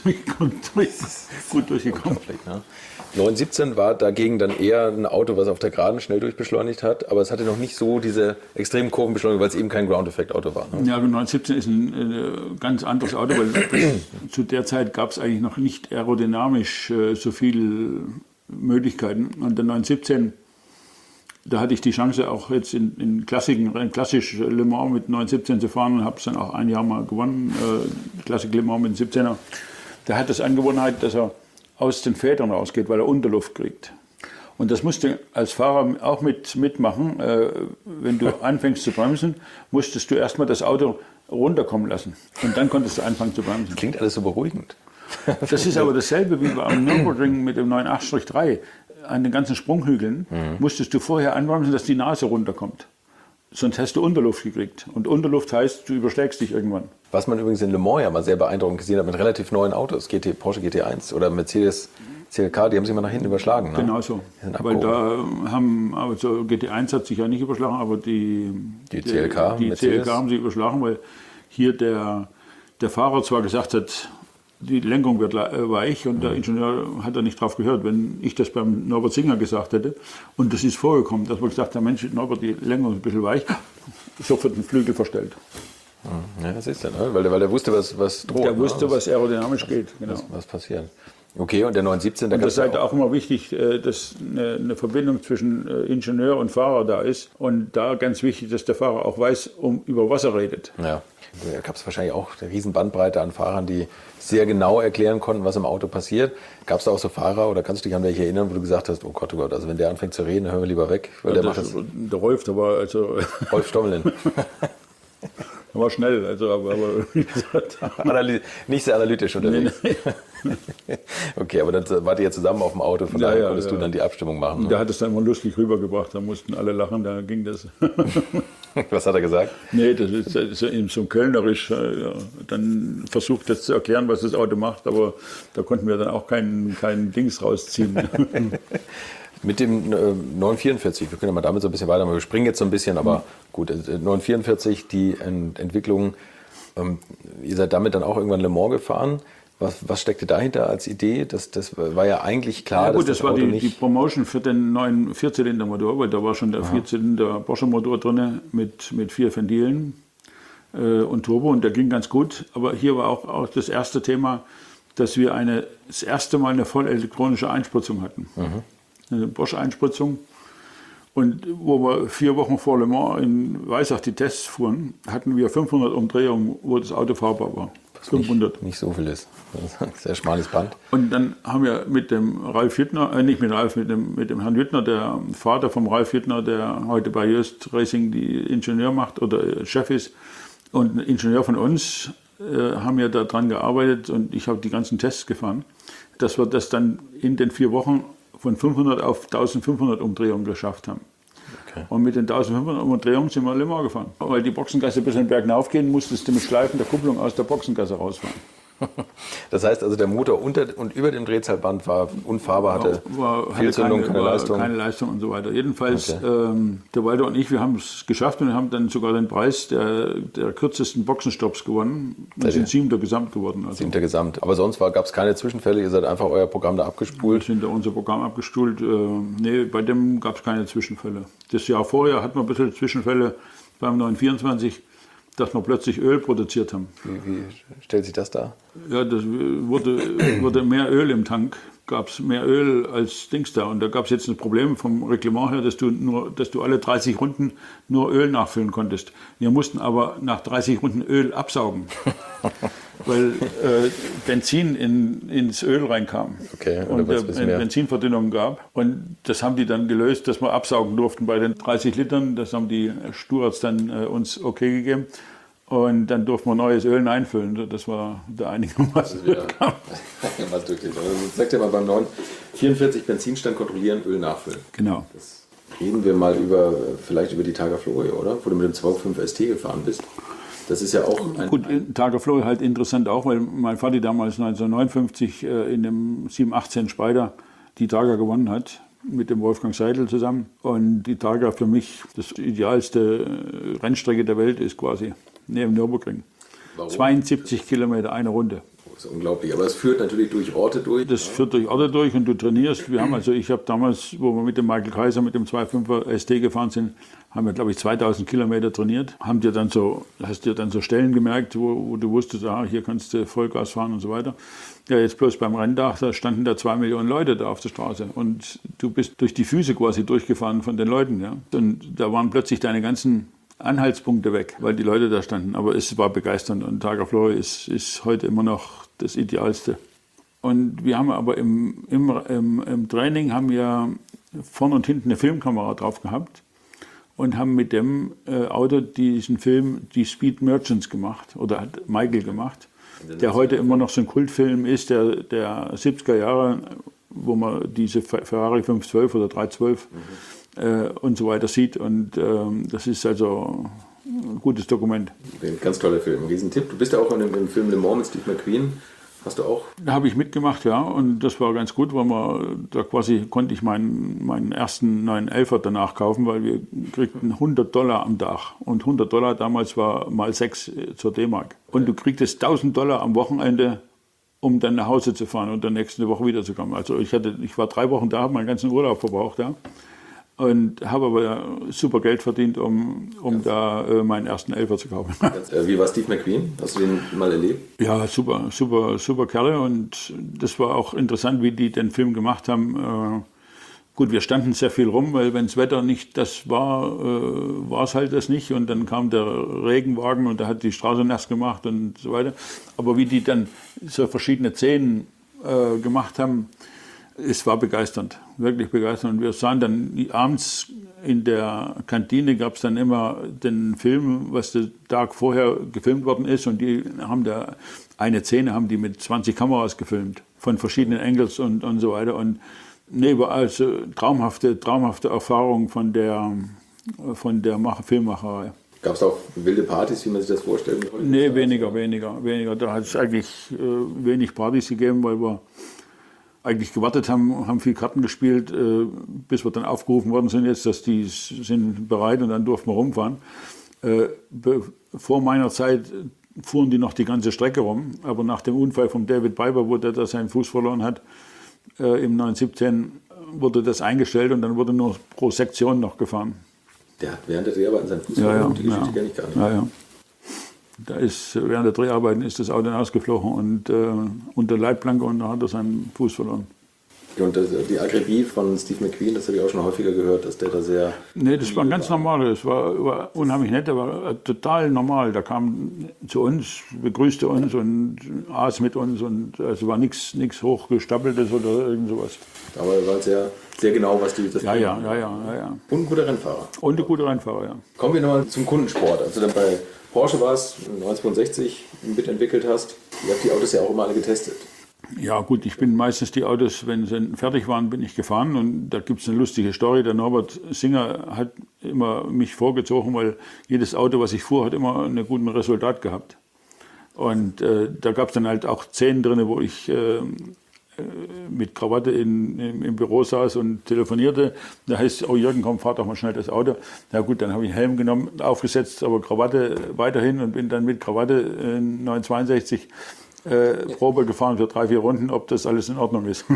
[SPEAKER 3] gut durchgekommen.
[SPEAKER 4] Ne? 917 war dagegen dann eher ein Auto, was auf der Geraden schnell durchbeschleunigt hat, aber es hatte noch nicht so diese extremen Kurvenbeschleunigung, weil es eben kein Ground-Effect-Auto war. Ne?
[SPEAKER 3] Ja, 917 ist ein ganz anderes Auto, weil zu der Zeit gab es eigentlich noch nicht aerodynamisch so viele Möglichkeiten. Und der 917, da hatte ich die Chance, auch jetzt in klassisch Le Mans mit 917 zu fahren und habe es dann auch ein Jahr mal gewonnen, Klassik Le Mans mit 17er. Der hat das Angewohnheit, dass er aus den Federn rausgeht, weil er Unterluft kriegt. Und das musst du als Fahrer auch mitmachen. Wenn du anfängst zu bremsen, musstest du erstmal das Auto runterkommen lassen. Und dann konntest du anfangen zu bremsen.
[SPEAKER 4] Das klingt alles so beruhigend.
[SPEAKER 3] Das ist aber dasselbe wie am Nürburgring mit dem 98-3. An den ganzen Sprunghügeln musstest du vorher anbremsen, dass die Nase runterkommt. Sonst hast du Unterluft gekriegt. Und Unterluft heißt, du überschlägst dich irgendwann.
[SPEAKER 4] Was man übrigens in Le Mans ja mal sehr beeindruckend gesehen hat, mit relativ neuen Autos, Porsche GT1 oder Mercedes CLK, die haben sich mal nach hinten überschlagen. Ne?
[SPEAKER 3] Genau so. Weil da also GT1 hat sich ja nicht überschlagen, aber die CLK haben sich überschlagen, weil hier der Fahrer zwar gesagt hat, die Lenkung wird weich und der Ingenieur hat da nicht drauf gehört. Wenn ich das beim Norbert Singer gesagt hätte und das ist vorgekommen, dass man gesagt hat, Mensch, Norbert, die Lenkung ist ein bisschen weich, sofort den Flügel verstellt.
[SPEAKER 4] Ja, das ist ja, ne? weil der wusste, was droht.
[SPEAKER 3] Der wusste, was aerodynamisch geht. Genau.
[SPEAKER 4] Was passiert. Okay, und der 917,
[SPEAKER 3] da das ist halt auch immer wichtig, dass eine Verbindung zwischen Ingenieur und Fahrer da ist. Und da ganz wichtig, dass der Fahrer auch weiß, über was er redet.
[SPEAKER 4] Ja, da gab es wahrscheinlich auch eine riesen Bandbreite an Fahrern, die sehr genau erklären konnten, was im Auto passiert. Gab es da auch so Fahrer oder kannst du dich an welche erinnern, wo du gesagt hast, oh Gott, also wenn der anfängt zu reden, hören wir lieber weg. Weil
[SPEAKER 3] ja,
[SPEAKER 4] der macht das.
[SPEAKER 3] Der Rolf, der war also...
[SPEAKER 4] Rolf Stommelin.
[SPEAKER 3] Der war schnell, also aber wie gesagt,
[SPEAKER 4] nicht sehr analytisch unterwegs. Nee. Okay, aber dann wart ihr zusammen auf dem Auto, von daher konntest du dann die Abstimmung machen.
[SPEAKER 3] Ne? Der hat es dann immer lustig rübergebracht, da mussten alle lachen, da ging das.
[SPEAKER 4] Was hat er gesagt?
[SPEAKER 3] Nee, das ist so kölnerisch, dann versucht das zu erklären, was das Auto macht, aber da konnten wir dann auch kein Dings rausziehen.
[SPEAKER 4] Mit dem 944, wir können ja mal damit so ein bisschen weitermachen, wir springen jetzt so ein bisschen, aber gut, 944, die Entwicklung, ihr seid damit dann auch irgendwann Le Mans gefahren. Was steckte dahinter als Idee? Das war ja eigentlich klar,
[SPEAKER 3] ja, gut,
[SPEAKER 4] dass
[SPEAKER 3] das war die Promotion für den neuen Vierzylindermotor, weil da war schon der Vierzylinder Porsche-Motor drin mit 4 Ventilen und Turbo und der ging ganz gut. Aber hier war auch das erste Thema, dass wir das erste Mal eine voll elektronische Einspritzung hatten. Eine Bosch-Einspritzung. Und wo wir 4 Wochen vor Le Mans in Weissach die Tests fuhren, hatten wir 500 Umdrehungen, wo das Auto fahrbar war. 500.
[SPEAKER 4] Nicht so viel ist. Sehr schmales Band.
[SPEAKER 3] Und dann haben wir mit dem Ralf Hüttner, nicht mit Ralf, mit dem Herrn Hüttner, der Vater vom Ralf Hüttner, der heute bei Just Racing die Ingenieur macht oder Chef ist, und ein Ingenieur von uns, haben wir daran gearbeitet und ich habe die ganzen Tests gefahren, dass wir das dann in den 4 Wochen von 500 auf 1500 Umdrehungen geschafft haben. Okay. Und mit den 1500 Umdrehungen sind wir Le Mans gefahren. Weil die Boxengasse ein bisschen bergauf gehen, musstest du mit Schleifen der Kupplung aus der Boxengasse rausfahren.
[SPEAKER 4] Das heißt also, der Motor unter und über dem Drehzahlband war unfahrbar, hatte Fehlzündung, keine Leistung.
[SPEAKER 3] Keine Leistung und so weiter. Jedenfalls, der Walter und ich, wir haben es geschafft und haben dann sogar den Preis der kürzesten Boxenstopps gewonnen. Wir sind 7. Gesamt geworden. Also.
[SPEAKER 4] 7. Gesamt. Aber sonst gab es keine Zwischenfälle, ihr seid einfach euer Programm da abgespult?
[SPEAKER 3] Wir sind da unser Programm abgespult. Nee, bei dem gab es keine Zwischenfälle. Das Jahr vorher hatten wir ein bisschen Zwischenfälle beim 924. Dass wir plötzlich Öl produziert haben.
[SPEAKER 4] Wie stellt sich das dar?
[SPEAKER 3] Ja, das wurde mehr Öl im Tank, gab es mehr Öl als Dings da. Und da gab es jetzt ein Problem vom Reglement her, dass du alle 30 Runden nur Öl nachfüllen konntest. Wir mussten aber nach 30 Runden Öl absaugen, weil Benzin ins Öl reinkam.
[SPEAKER 4] Okay,
[SPEAKER 3] und Benzinverdünnung gab. Und das haben die dann gelöst, dass wir absaugen durften bei den 30 Litern. Das haben die Stewards dann uns okay gegeben. Und dann durften wir neues Öl einfüllen. Das war der einigermaßen.
[SPEAKER 4] Was durchgeht. Also sagt ja mal beim 944 Benzinstand kontrollieren, Öl nachfüllen.
[SPEAKER 3] Genau.
[SPEAKER 4] Das reden wir mal vielleicht über die Targa Florio, oder? Wo du mit dem 2.5 ST gefahren bist. Das ist ja auch
[SPEAKER 3] Gut, Targa Florio halt interessant auch, weil mein Vati damals 1959 in dem 718 Spider die Targa gewonnen hat. Mit dem Wolfgang Seidel zusammen. Und die Targa für mich das idealste Rennstrecke der Welt ist quasi. Neben Nürburgring.
[SPEAKER 4] Warum?
[SPEAKER 3] 72 Kilometer, eine Runde.
[SPEAKER 4] Das ist unglaublich. Aber es führt natürlich durch Orte durch.
[SPEAKER 3] Das führt durch Orte durch und du trainierst. Ich habe damals, wo wir mit dem Michael Kaiser mit dem 2.5er ST gefahren sind, haben wir, glaube ich, 2000 Kilometer trainiert. Hast dir dann so Stellen gemerkt, wo du wusstest, hier kannst du Vollgas fahren und so weiter. Ja, jetzt bloß beim Renntag, da standen da 2 Millionen Leute da auf der Straße. Und du bist durch die Füße quasi durchgefahren von den Leuten. Ja? Und da waren plötzlich deine ganzen Anhaltspunkte weg, weil die Leute da standen. Aber es war begeisternd und Targa Florio ist heute immer noch das Idealste. Und wir haben aber im Training haben wir vorne und hinten eine Filmkamera drauf gehabt und haben mit dem Auto diesen Film, die Speed Merchants gemacht, oder hat Michael gemacht, der heute immer noch so ein Kultfilm ist, der 70er Jahre, wo man diese Ferrari 512 oder 312 und so weiter sieht. Und das ist also ein gutes Dokument.
[SPEAKER 4] Ein ganz toller Film, ein Riesentipp. Du bist ja auch in dem Film Le Mans mit Steve McQueen. Hast du auch?
[SPEAKER 3] Da habe ich mitgemacht, ja. Und das war ganz gut, weil konnte ich meinen ersten 911er danach kaufen, weil wir kriegten $100 am Tag. Und $100 damals war mal 6 zur D-Mark. Und du kriegtest $1000 am Wochenende, um dann nach Hause zu fahren und dann nächste Woche wiederzukommen. Also ich war 3 Wochen da, habe meinen ganzen Urlaub verbraucht, ja. Und habe aber super Geld verdient, um da meinen ersten Elfer zu kaufen.
[SPEAKER 4] Wie war Steve McQueen? Hast du den mal erlebt?
[SPEAKER 3] Ja, super Kerle. Und das war auch interessant, wie die den Film gemacht haben. Gut, wir standen sehr viel rum, weil wenn das Wetter nicht das war, war es halt das nicht. Und dann kam der Regenwagen und der hat die Straße nass gemacht und so weiter. Aber wie die dann so verschiedene Szenen gemacht haben, es war begeisternd, wirklich begeisternd. Und wir sahen dann abends in der Kantine, gab es dann immer den Film, was der Tag vorher gefilmt worden ist. Und die haben eine Szene haben die mit 20 Kameras gefilmt, von verschiedenen Angles und so weiter. Und war also traumhafte Erfahrung von der Filmmacherei.
[SPEAKER 4] Gab es auch wilde Partys, wie man sich das vorstellt?
[SPEAKER 3] Nee, weniger. Da hat es eigentlich wenig Partys gegeben, weil wir eigentlich gewartet haben viel Karten gespielt, bis wir dann aufgerufen worden sind jetzt, dass die sind bereit und dann durften wir rumfahren. Vor meiner Zeit fuhren die noch die ganze Strecke rum, aber nach dem Unfall von David Piper, wo der da seinen Fuß verloren hat, im 917 wurde das eingestellt und dann wurde nur pro Sektion noch gefahren.
[SPEAKER 4] Der hat während der Dreharbeiten seinen Fuß verloren, die Geschichte kenne ich gar nicht.
[SPEAKER 3] Ja. Während der Dreharbeiten ist das Auto ausgeflogen und unter Leitplanke und da hat er seinen Fuß verloren.
[SPEAKER 4] Und die Akribie von Steve McQueen, das habe ich auch schon häufiger gehört, dass der da sehr...
[SPEAKER 3] Nee, das war ganz normal. Das war unheimlich nett, der war total normal. Der kam zu uns, begrüßte uns und aß mit uns und also war nichts hochgestapeltes oder irgend sowas.
[SPEAKER 4] Aber er war sehr, sehr genau, was die...
[SPEAKER 3] Ja.
[SPEAKER 4] Und ein guter Rennfahrer.
[SPEAKER 3] Und ein guter Rennfahrer, ja.
[SPEAKER 4] Kommen wir nochmal zum Kundensport. Also dann bei Porsche warst, 1962 mitentwickelt hast. Ihr habt die Autos ja auch immer alle getestet.
[SPEAKER 3] Ja gut, ich bin meistens die Autos, wenn sie fertig waren, bin ich gefahren und da gibt es eine lustige Story. Der Norbert Singer hat immer mich vorgezogen, weil jedes Auto, was ich fuhr, hat immer ein gutes Resultat gehabt. Und da gab es dann halt auch Szenen drin, wo ich mit Krawatte im Büro saß und telefonierte. Da heißt es, oh Jürgen, komm, fahr doch mal schnell das Auto. Na gut, dann habe ich einen Helm genommen, aufgesetzt, aber Krawatte weiterhin und bin dann mit Krawatte 962 Probe gefahren für 3-4 Runden, ob das alles in Ordnung ist.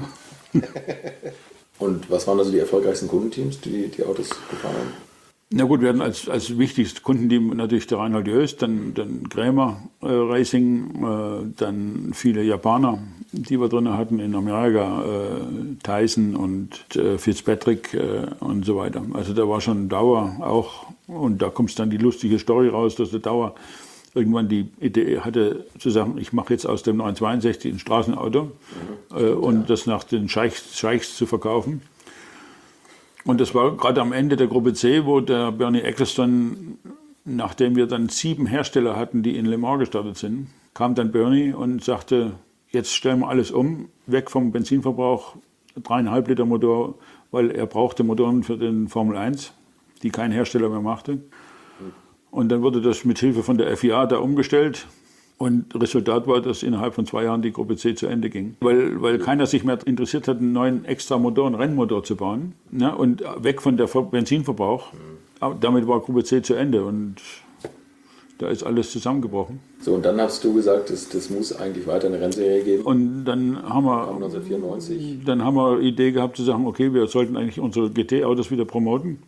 [SPEAKER 4] Und was waren also die erfolgreichsten Kundenteams, die Autos gefahren haben?
[SPEAKER 3] Na gut, wir hatten als wichtigstes Kundenteam natürlich der Reinhold Jöst, dann Krämer Racing, dann viele Japaner, die wir drin hatten in Amerika, Tyson und Fitzpatrick und so weiter. Also da war schon Dauer auch, und da kommt dann die lustige Story raus, dass der Dauer irgendwann die Idee hatte zu sagen, ich mache jetzt aus dem 962 ein Straßenauto und das nach den Scheichs zu verkaufen. Und das war gerade am Ende der Gruppe C, wo der Bernie Ecclestone, nachdem wir dann 7 Hersteller hatten, die in Le Mans gestartet sind, kam dann Bernie und sagte, jetzt stellen wir alles um, weg vom Benzinverbrauch, 3,5 Liter Motor, weil er brauchte Motoren für den Formel 1, die kein Hersteller mehr machte. Und dann wurde das mit Hilfe von der FIA da umgestellt. Und Resultat war, dass innerhalb von 2 Jahren die Gruppe C zu Ende ging. Weil keiner sich mehr interessiert hat, einen neuen extra Motor, einen Rennmotor zu bauen. Ne? Und weg von der Benzinverbrauch. Damit war Gruppe C zu Ende und da ist alles zusammengebrochen.
[SPEAKER 4] So, und dann hast du gesagt, das muss eigentlich weiter eine Rennserie geben.
[SPEAKER 3] Und dann haben wir
[SPEAKER 4] 1994.
[SPEAKER 3] Dann haben wir die Idee gehabt zu sagen, okay, wir sollten eigentlich unsere GT-Autos wieder promoten.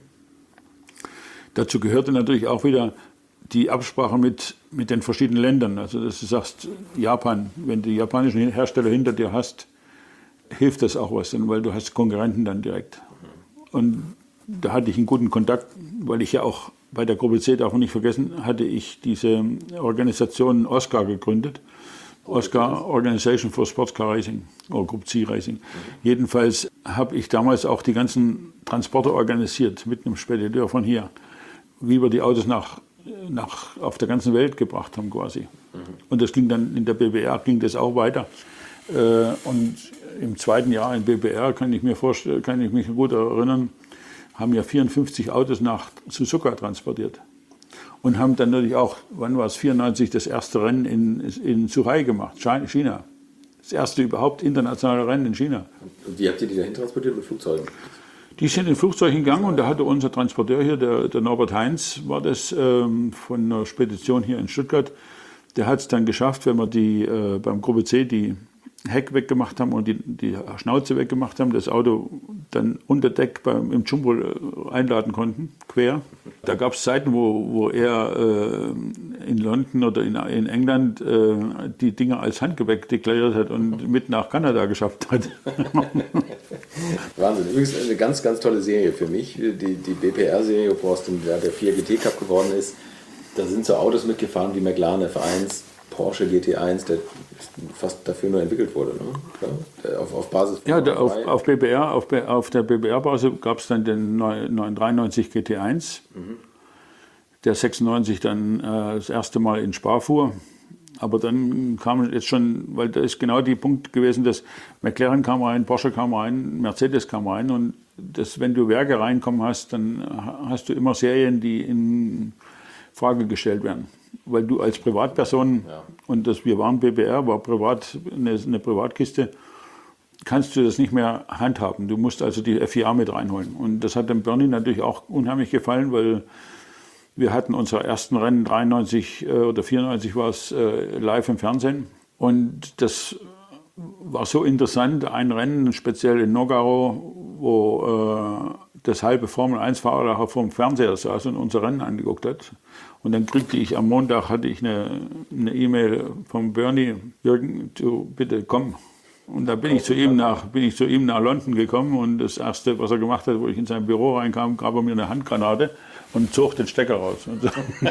[SPEAKER 3] Dazu gehörte natürlich auch wieder die Absprache mit den verschiedenen Ländern. Also dass du sagst, Japan, wenn du die japanischen Hersteller hinter dir hast, hilft das auch was, weil du hast Konkurrenten dann direkt. Und da hatte ich einen guten Kontakt, weil ich ja auch bei der Gruppe C, darf man nicht vergessen, hatte ich diese Organisation OSCAR gegründet. OSCAR, Organization for Sports Car Racing, oder Group C Racing. Jedenfalls habe ich damals auch die ganzen Transporte organisiert mit einem Spediteur von hier, wie wir die Autos auf der ganzen Welt gebracht haben quasi. Und das ging dann in der BBR, ging das auch weiter. Und im zweiten Jahr in BBR kann ich mich gut erinnern, haben ja 54 Autos nach Suzuka transportiert. Und haben dann natürlich auch, wann war es, 94, das erste Rennen in Zhuhai gemacht, China. Das erste überhaupt internationale Rennen in China.
[SPEAKER 4] Und wie habt ihr die dahin transportiert mit Flugzeugen?
[SPEAKER 3] Die sind in Flugzeugen gegangen und da hatte unser Transporteur hier, der Norbert Heinz, war das von einer Spedition hier in Stuttgart. Der hat es dann geschafft, wenn wir beim Gruppe C die Heck weggemacht haben und die Schnauze weggemacht haben, das Auto dann unter Deck im Jumbo einladen konnten, quer. Da gab es Zeiten, wo er in London oder in England die Dinger als Handgepäck deklariert hat und mit nach Kanada geschafft hat.
[SPEAKER 4] Wahnsinn. Übrigens eine ganz, ganz tolle Serie für mich, die BPR-Serie, wo aus dem der 4 GT Cup geworden ist. Da sind so Autos mitgefahren wie McLaren F1, Porsche GT1, der fast dafür nur entwickelt wurde, ne? Auf Basis von
[SPEAKER 3] auf der BBR-Basis gab es dann den 993 GT1, der 96 dann das erste Mal in Spa fuhr. Aber dann kam jetzt schon, weil da ist genau der Punkt gewesen, dass McLaren kam rein, Porsche kam rein, Mercedes kam rein und wenn du Werke reinkommen hast, dann hast du immer Serien, die in Frage gestellt werden. Weil du als Privatperson, und wir waren BBR, war privat eine Privatkiste, kannst du das nicht mehr handhaben. Du musst also die FIA mit reinholen. Und das hat dem Bernie natürlich auch unheimlich gefallen, weil wir hatten unsere ersten Rennen, 93 oder 94 war es, live im Fernsehen. Und das war so interessant, ein Rennen, speziell in Nogaro, wo das halbe Formel-1-Fahrer vom Fernseher saß und unser Rennen angeguckt hat. Und dann kriegte ich am Montag, hatte ich eine E-Mail vom Bernie, Jürgen, du bitte komm. Und da bin ich zu ihm nach London gekommen und das Erste, was er gemacht hat, wo ich in sein Büro reinkam, gab er mir eine Handgranate und zog den Stecker raus. Und so.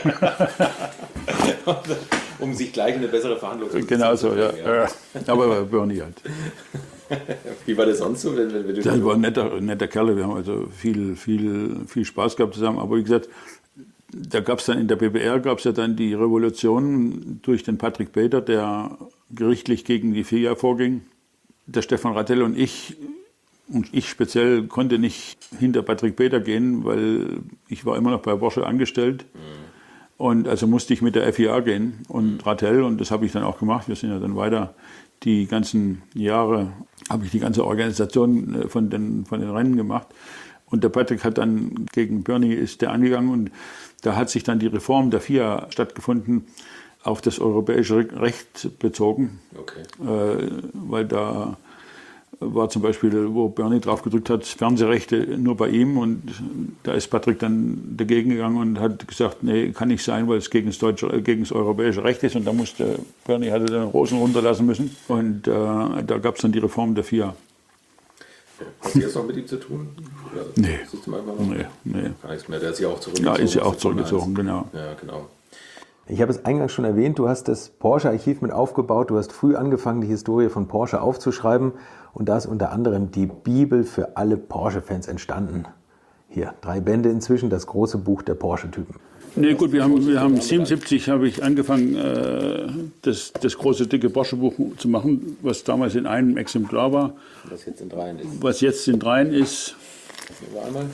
[SPEAKER 4] Um sich gleich eine bessere Verhandlung zu
[SPEAKER 3] Genau so, ja. Aber Bernie halt.
[SPEAKER 4] Wie war das sonst so?
[SPEAKER 3] Das war ein netter Kerl, wir haben also viel Spaß gehabt zusammen. Aber wie gesagt, da gab es dann in der BBR dann die Revolution durch den Patrick Peter, der gerichtlich gegen die FIA vorging. Der Stefan Rattel und ich speziell konnte nicht hinter Patrick Peter gehen, weil ich war immer noch bei Porsche angestellt. Und also musste ich mit der FIA gehen und Ratel, und das habe ich dann auch gemacht. Wir sind ja dann weiter die ganzen Jahre, habe ich die ganze Organisation von den Rennen gemacht. Und der Patrick hat dann gegen Bernie ist der angegangen, und da hat sich dann die Reform der FIA stattgefunden, auf das europäische Recht bezogen.
[SPEAKER 4] Okay.
[SPEAKER 3] Weil da war zum Beispiel, wo Bernie drauf gedrückt hat, Fernsehrechte nur bei ihm, und da ist Patrick dann dagegen gegangen und hat gesagt, nee, kann nicht sein, weil es gegen das europäische Recht ist, und da musste Bernie hatte dann Rosen runterlassen müssen, und da gab es dann die Reform der FIA.
[SPEAKER 4] Hast du jetzt noch mit ihm zu tun? Oder
[SPEAKER 3] Nee.
[SPEAKER 4] Siehst du manchmal noch?
[SPEAKER 3] Nee.
[SPEAKER 4] Gar nichts mehr. Der ist ja auch zurückgezogen.
[SPEAKER 3] Ja, ist ja auch zurückgezogen, genau.
[SPEAKER 4] Ja, genau.
[SPEAKER 2] Ich habe es eingangs schon erwähnt, du hast das Porsche-Archiv mit aufgebaut, du hast früh angefangen, die Historie von Porsche aufzuschreiben, und da ist unter anderem die Bibel für alle Porsche-Fans entstanden. Hier, 3 Bände inzwischen, das große Buch der Porsche-Typen.
[SPEAKER 3] Nee, gut, wir haben 77 habe ich angefangen, das große, dicke Porsche-Buch zu machen, was damals in einem Exemplar war.
[SPEAKER 4] Was jetzt in 3 ist.
[SPEAKER 3] Was jetzt in 3 ist.
[SPEAKER 4] Einmal.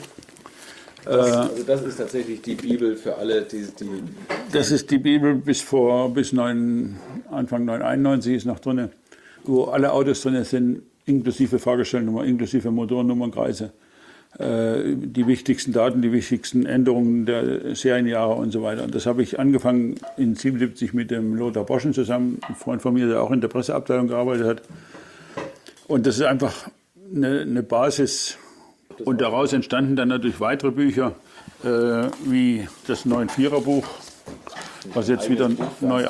[SPEAKER 4] Also das ist tatsächlich die Bibel für alle, die
[SPEAKER 3] Das ist die Bibel bis Anfang 1991 ist noch drin, wo alle Autos drin sind, inklusive Fahrgestellnummer, inklusive Motornummernkreise. Die wichtigsten Daten, die wichtigsten Änderungen der Serienjahre und so weiter. Und das habe ich angefangen in 77 mit dem Lothar Boschen zusammen, ein Freund von mir, der auch in der Presseabteilung gearbeitet hat. Und das ist einfach eine Basis. Und daraus entstanden dann natürlich weitere Bücher, wie das 9-4er-Buch, was jetzt wieder neu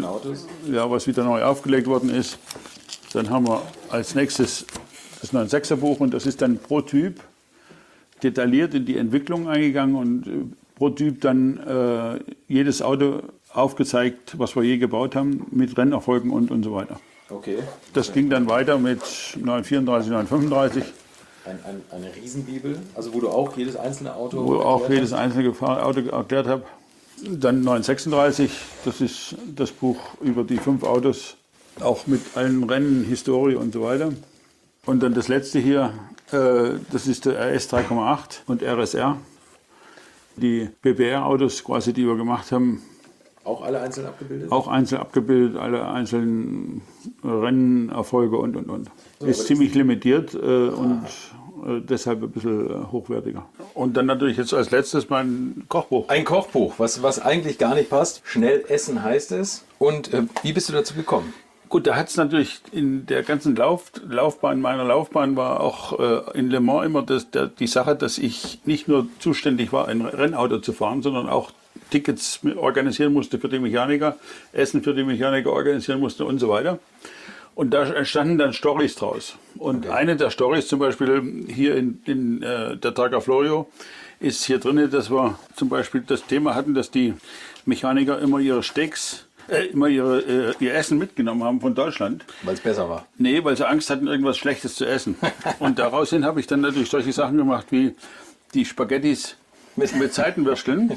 [SPEAKER 3] aufgelegt worden ist. Dann haben wir als nächstes das 9-6er-Buch, und das ist dann pro Typ detailliert in die Entwicklung eingegangen und pro Typ dann jedes Auto aufgezeigt, was wir je gebaut haben, mit Rennerfolgen und so weiter.
[SPEAKER 4] Okay.
[SPEAKER 3] Das ging dann weiter mit 934, 935.
[SPEAKER 4] Eine Riesenbibel, also wo du auch jedes einzelne Auto
[SPEAKER 3] Wo auch jedes einzelne Auto erklärt habe. Dann 936, das ist das Buch über die 5 Autos, auch mit allen Rennen, Historie und so weiter. Und dann das letzte hier, das ist der RS 3,8 und RSR. Die BBR-Autos quasi, die wir gemacht haben.
[SPEAKER 4] Auch alle einzeln abgebildet?
[SPEAKER 3] Auch einzeln abgebildet, alle einzelnen Rennerfolge und. Ist ziemlich limitiert und deshalb ein bisschen hochwertiger. Und dann natürlich jetzt als letztes mein Kochbuch.
[SPEAKER 4] Ein Kochbuch, was eigentlich gar nicht passt. Schnell essen heißt es. Und wie bist du dazu gekommen?
[SPEAKER 3] Gut, da hat es natürlich in der ganzen meiner Laufbahn war auch in Le Mans immer die Sache, dass ich nicht nur zuständig war, ein Rennauto zu fahren, sondern auch Tickets organisieren musste für die Mechaniker, Essen für die Mechaniker organisieren musste und so weiter. Und da entstanden dann Storys draus. Und eine der Storys zum Beispiel hier in der Targa Florio ist hier drin, dass wir zum Beispiel das Thema hatten, dass die Mechaniker immer ihre Steaks, ihr Essen mitgenommen haben von Deutschland.
[SPEAKER 4] Weil es besser war?
[SPEAKER 3] Nee, weil sie Angst hatten, irgendwas Schlechtes zu essen. Und daraus hin habe ich dann natürlich solche Sachen gemacht wie die Spaghettis mit Seitenwürsteln,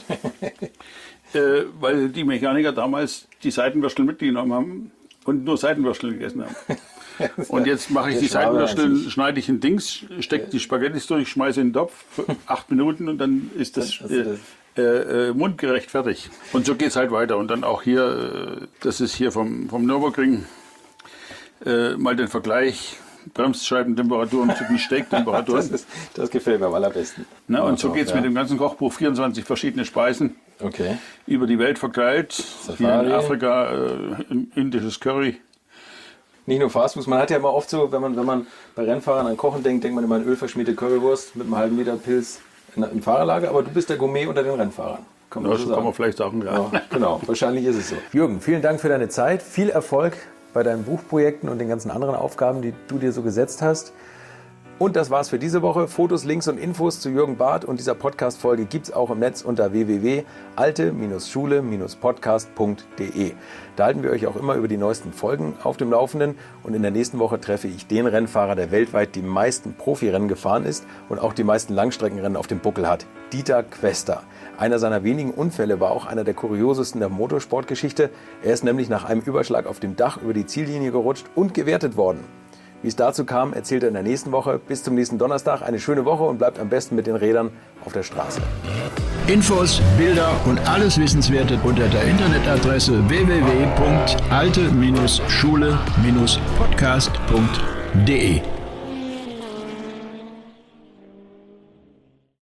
[SPEAKER 3] weil die Mechaniker damals die Seitenwürstel mitgenommen haben und nur Seitenwürstel gegessen haben. Und jetzt mache ich die Seitenwürstel, schneide ich in Dings, stecke die Spaghettis durch, schmeiße in den Topf für 8 Minuten und dann ist das mundgerecht fertig. Und so geht es halt weiter. Und dann auch hier, das ist hier vom Nürburgring, mal den Vergleich. Bremsscheibentemperatur zu den Steaktemperaturen.
[SPEAKER 4] Das gefällt mir am allerbesten.
[SPEAKER 3] Na, und so geht es mit dem ganzen Kochbuch. 24 verschiedene Speisen.
[SPEAKER 4] Okay.
[SPEAKER 3] Über die Welt verteilt.
[SPEAKER 4] Safari.
[SPEAKER 3] Hier in Afrika indisches Curry.
[SPEAKER 4] Nicht nur Fastfood. Man hat ja immer oft so, wenn man bei Rennfahrern an Kochen denkt man immer an ölverschmierte Currywurst mit einem halben Meter Pilz im Fahrerlager. Aber du bist der Gourmet unter den Rennfahrern.
[SPEAKER 3] Kann man vielleicht sagen, ja.
[SPEAKER 4] Ja, genau, wahrscheinlich ist es so.
[SPEAKER 2] Jürgen, vielen Dank für deine Zeit. Viel Erfolg bei deinen Buchprojekten und den ganzen anderen Aufgaben, die du dir so gesetzt hast. Und das war's für diese Woche. Fotos, Links und Infos zu Jürgen Barth und dieser Podcast-Folge gibt's auch im Netz unter www.alte-schule-podcast.de. Da halten wir euch auch immer über die neuesten Folgen auf dem Laufenden. Und in der nächsten Woche treffe ich den Rennfahrer, der weltweit die meisten Profirennen gefahren ist und auch die meisten Langstreckenrennen auf dem Buckel hat. Dieter Quester. Einer seiner wenigen Unfälle war auch einer der kuriosesten der Motorsportgeschichte. Er ist nämlich nach einem Überschlag auf dem Dach über die Ziellinie gerutscht und gewertet worden. Wie es dazu kam, erzählt er in der nächsten Woche. Bis zum nächsten Donnerstag. Eine schöne Woche und bleibt am besten mit den Rädern auf der Straße.
[SPEAKER 1] Infos, Bilder und alles Wissenswerte unter der Internetadresse www.alte-schule-podcast.de.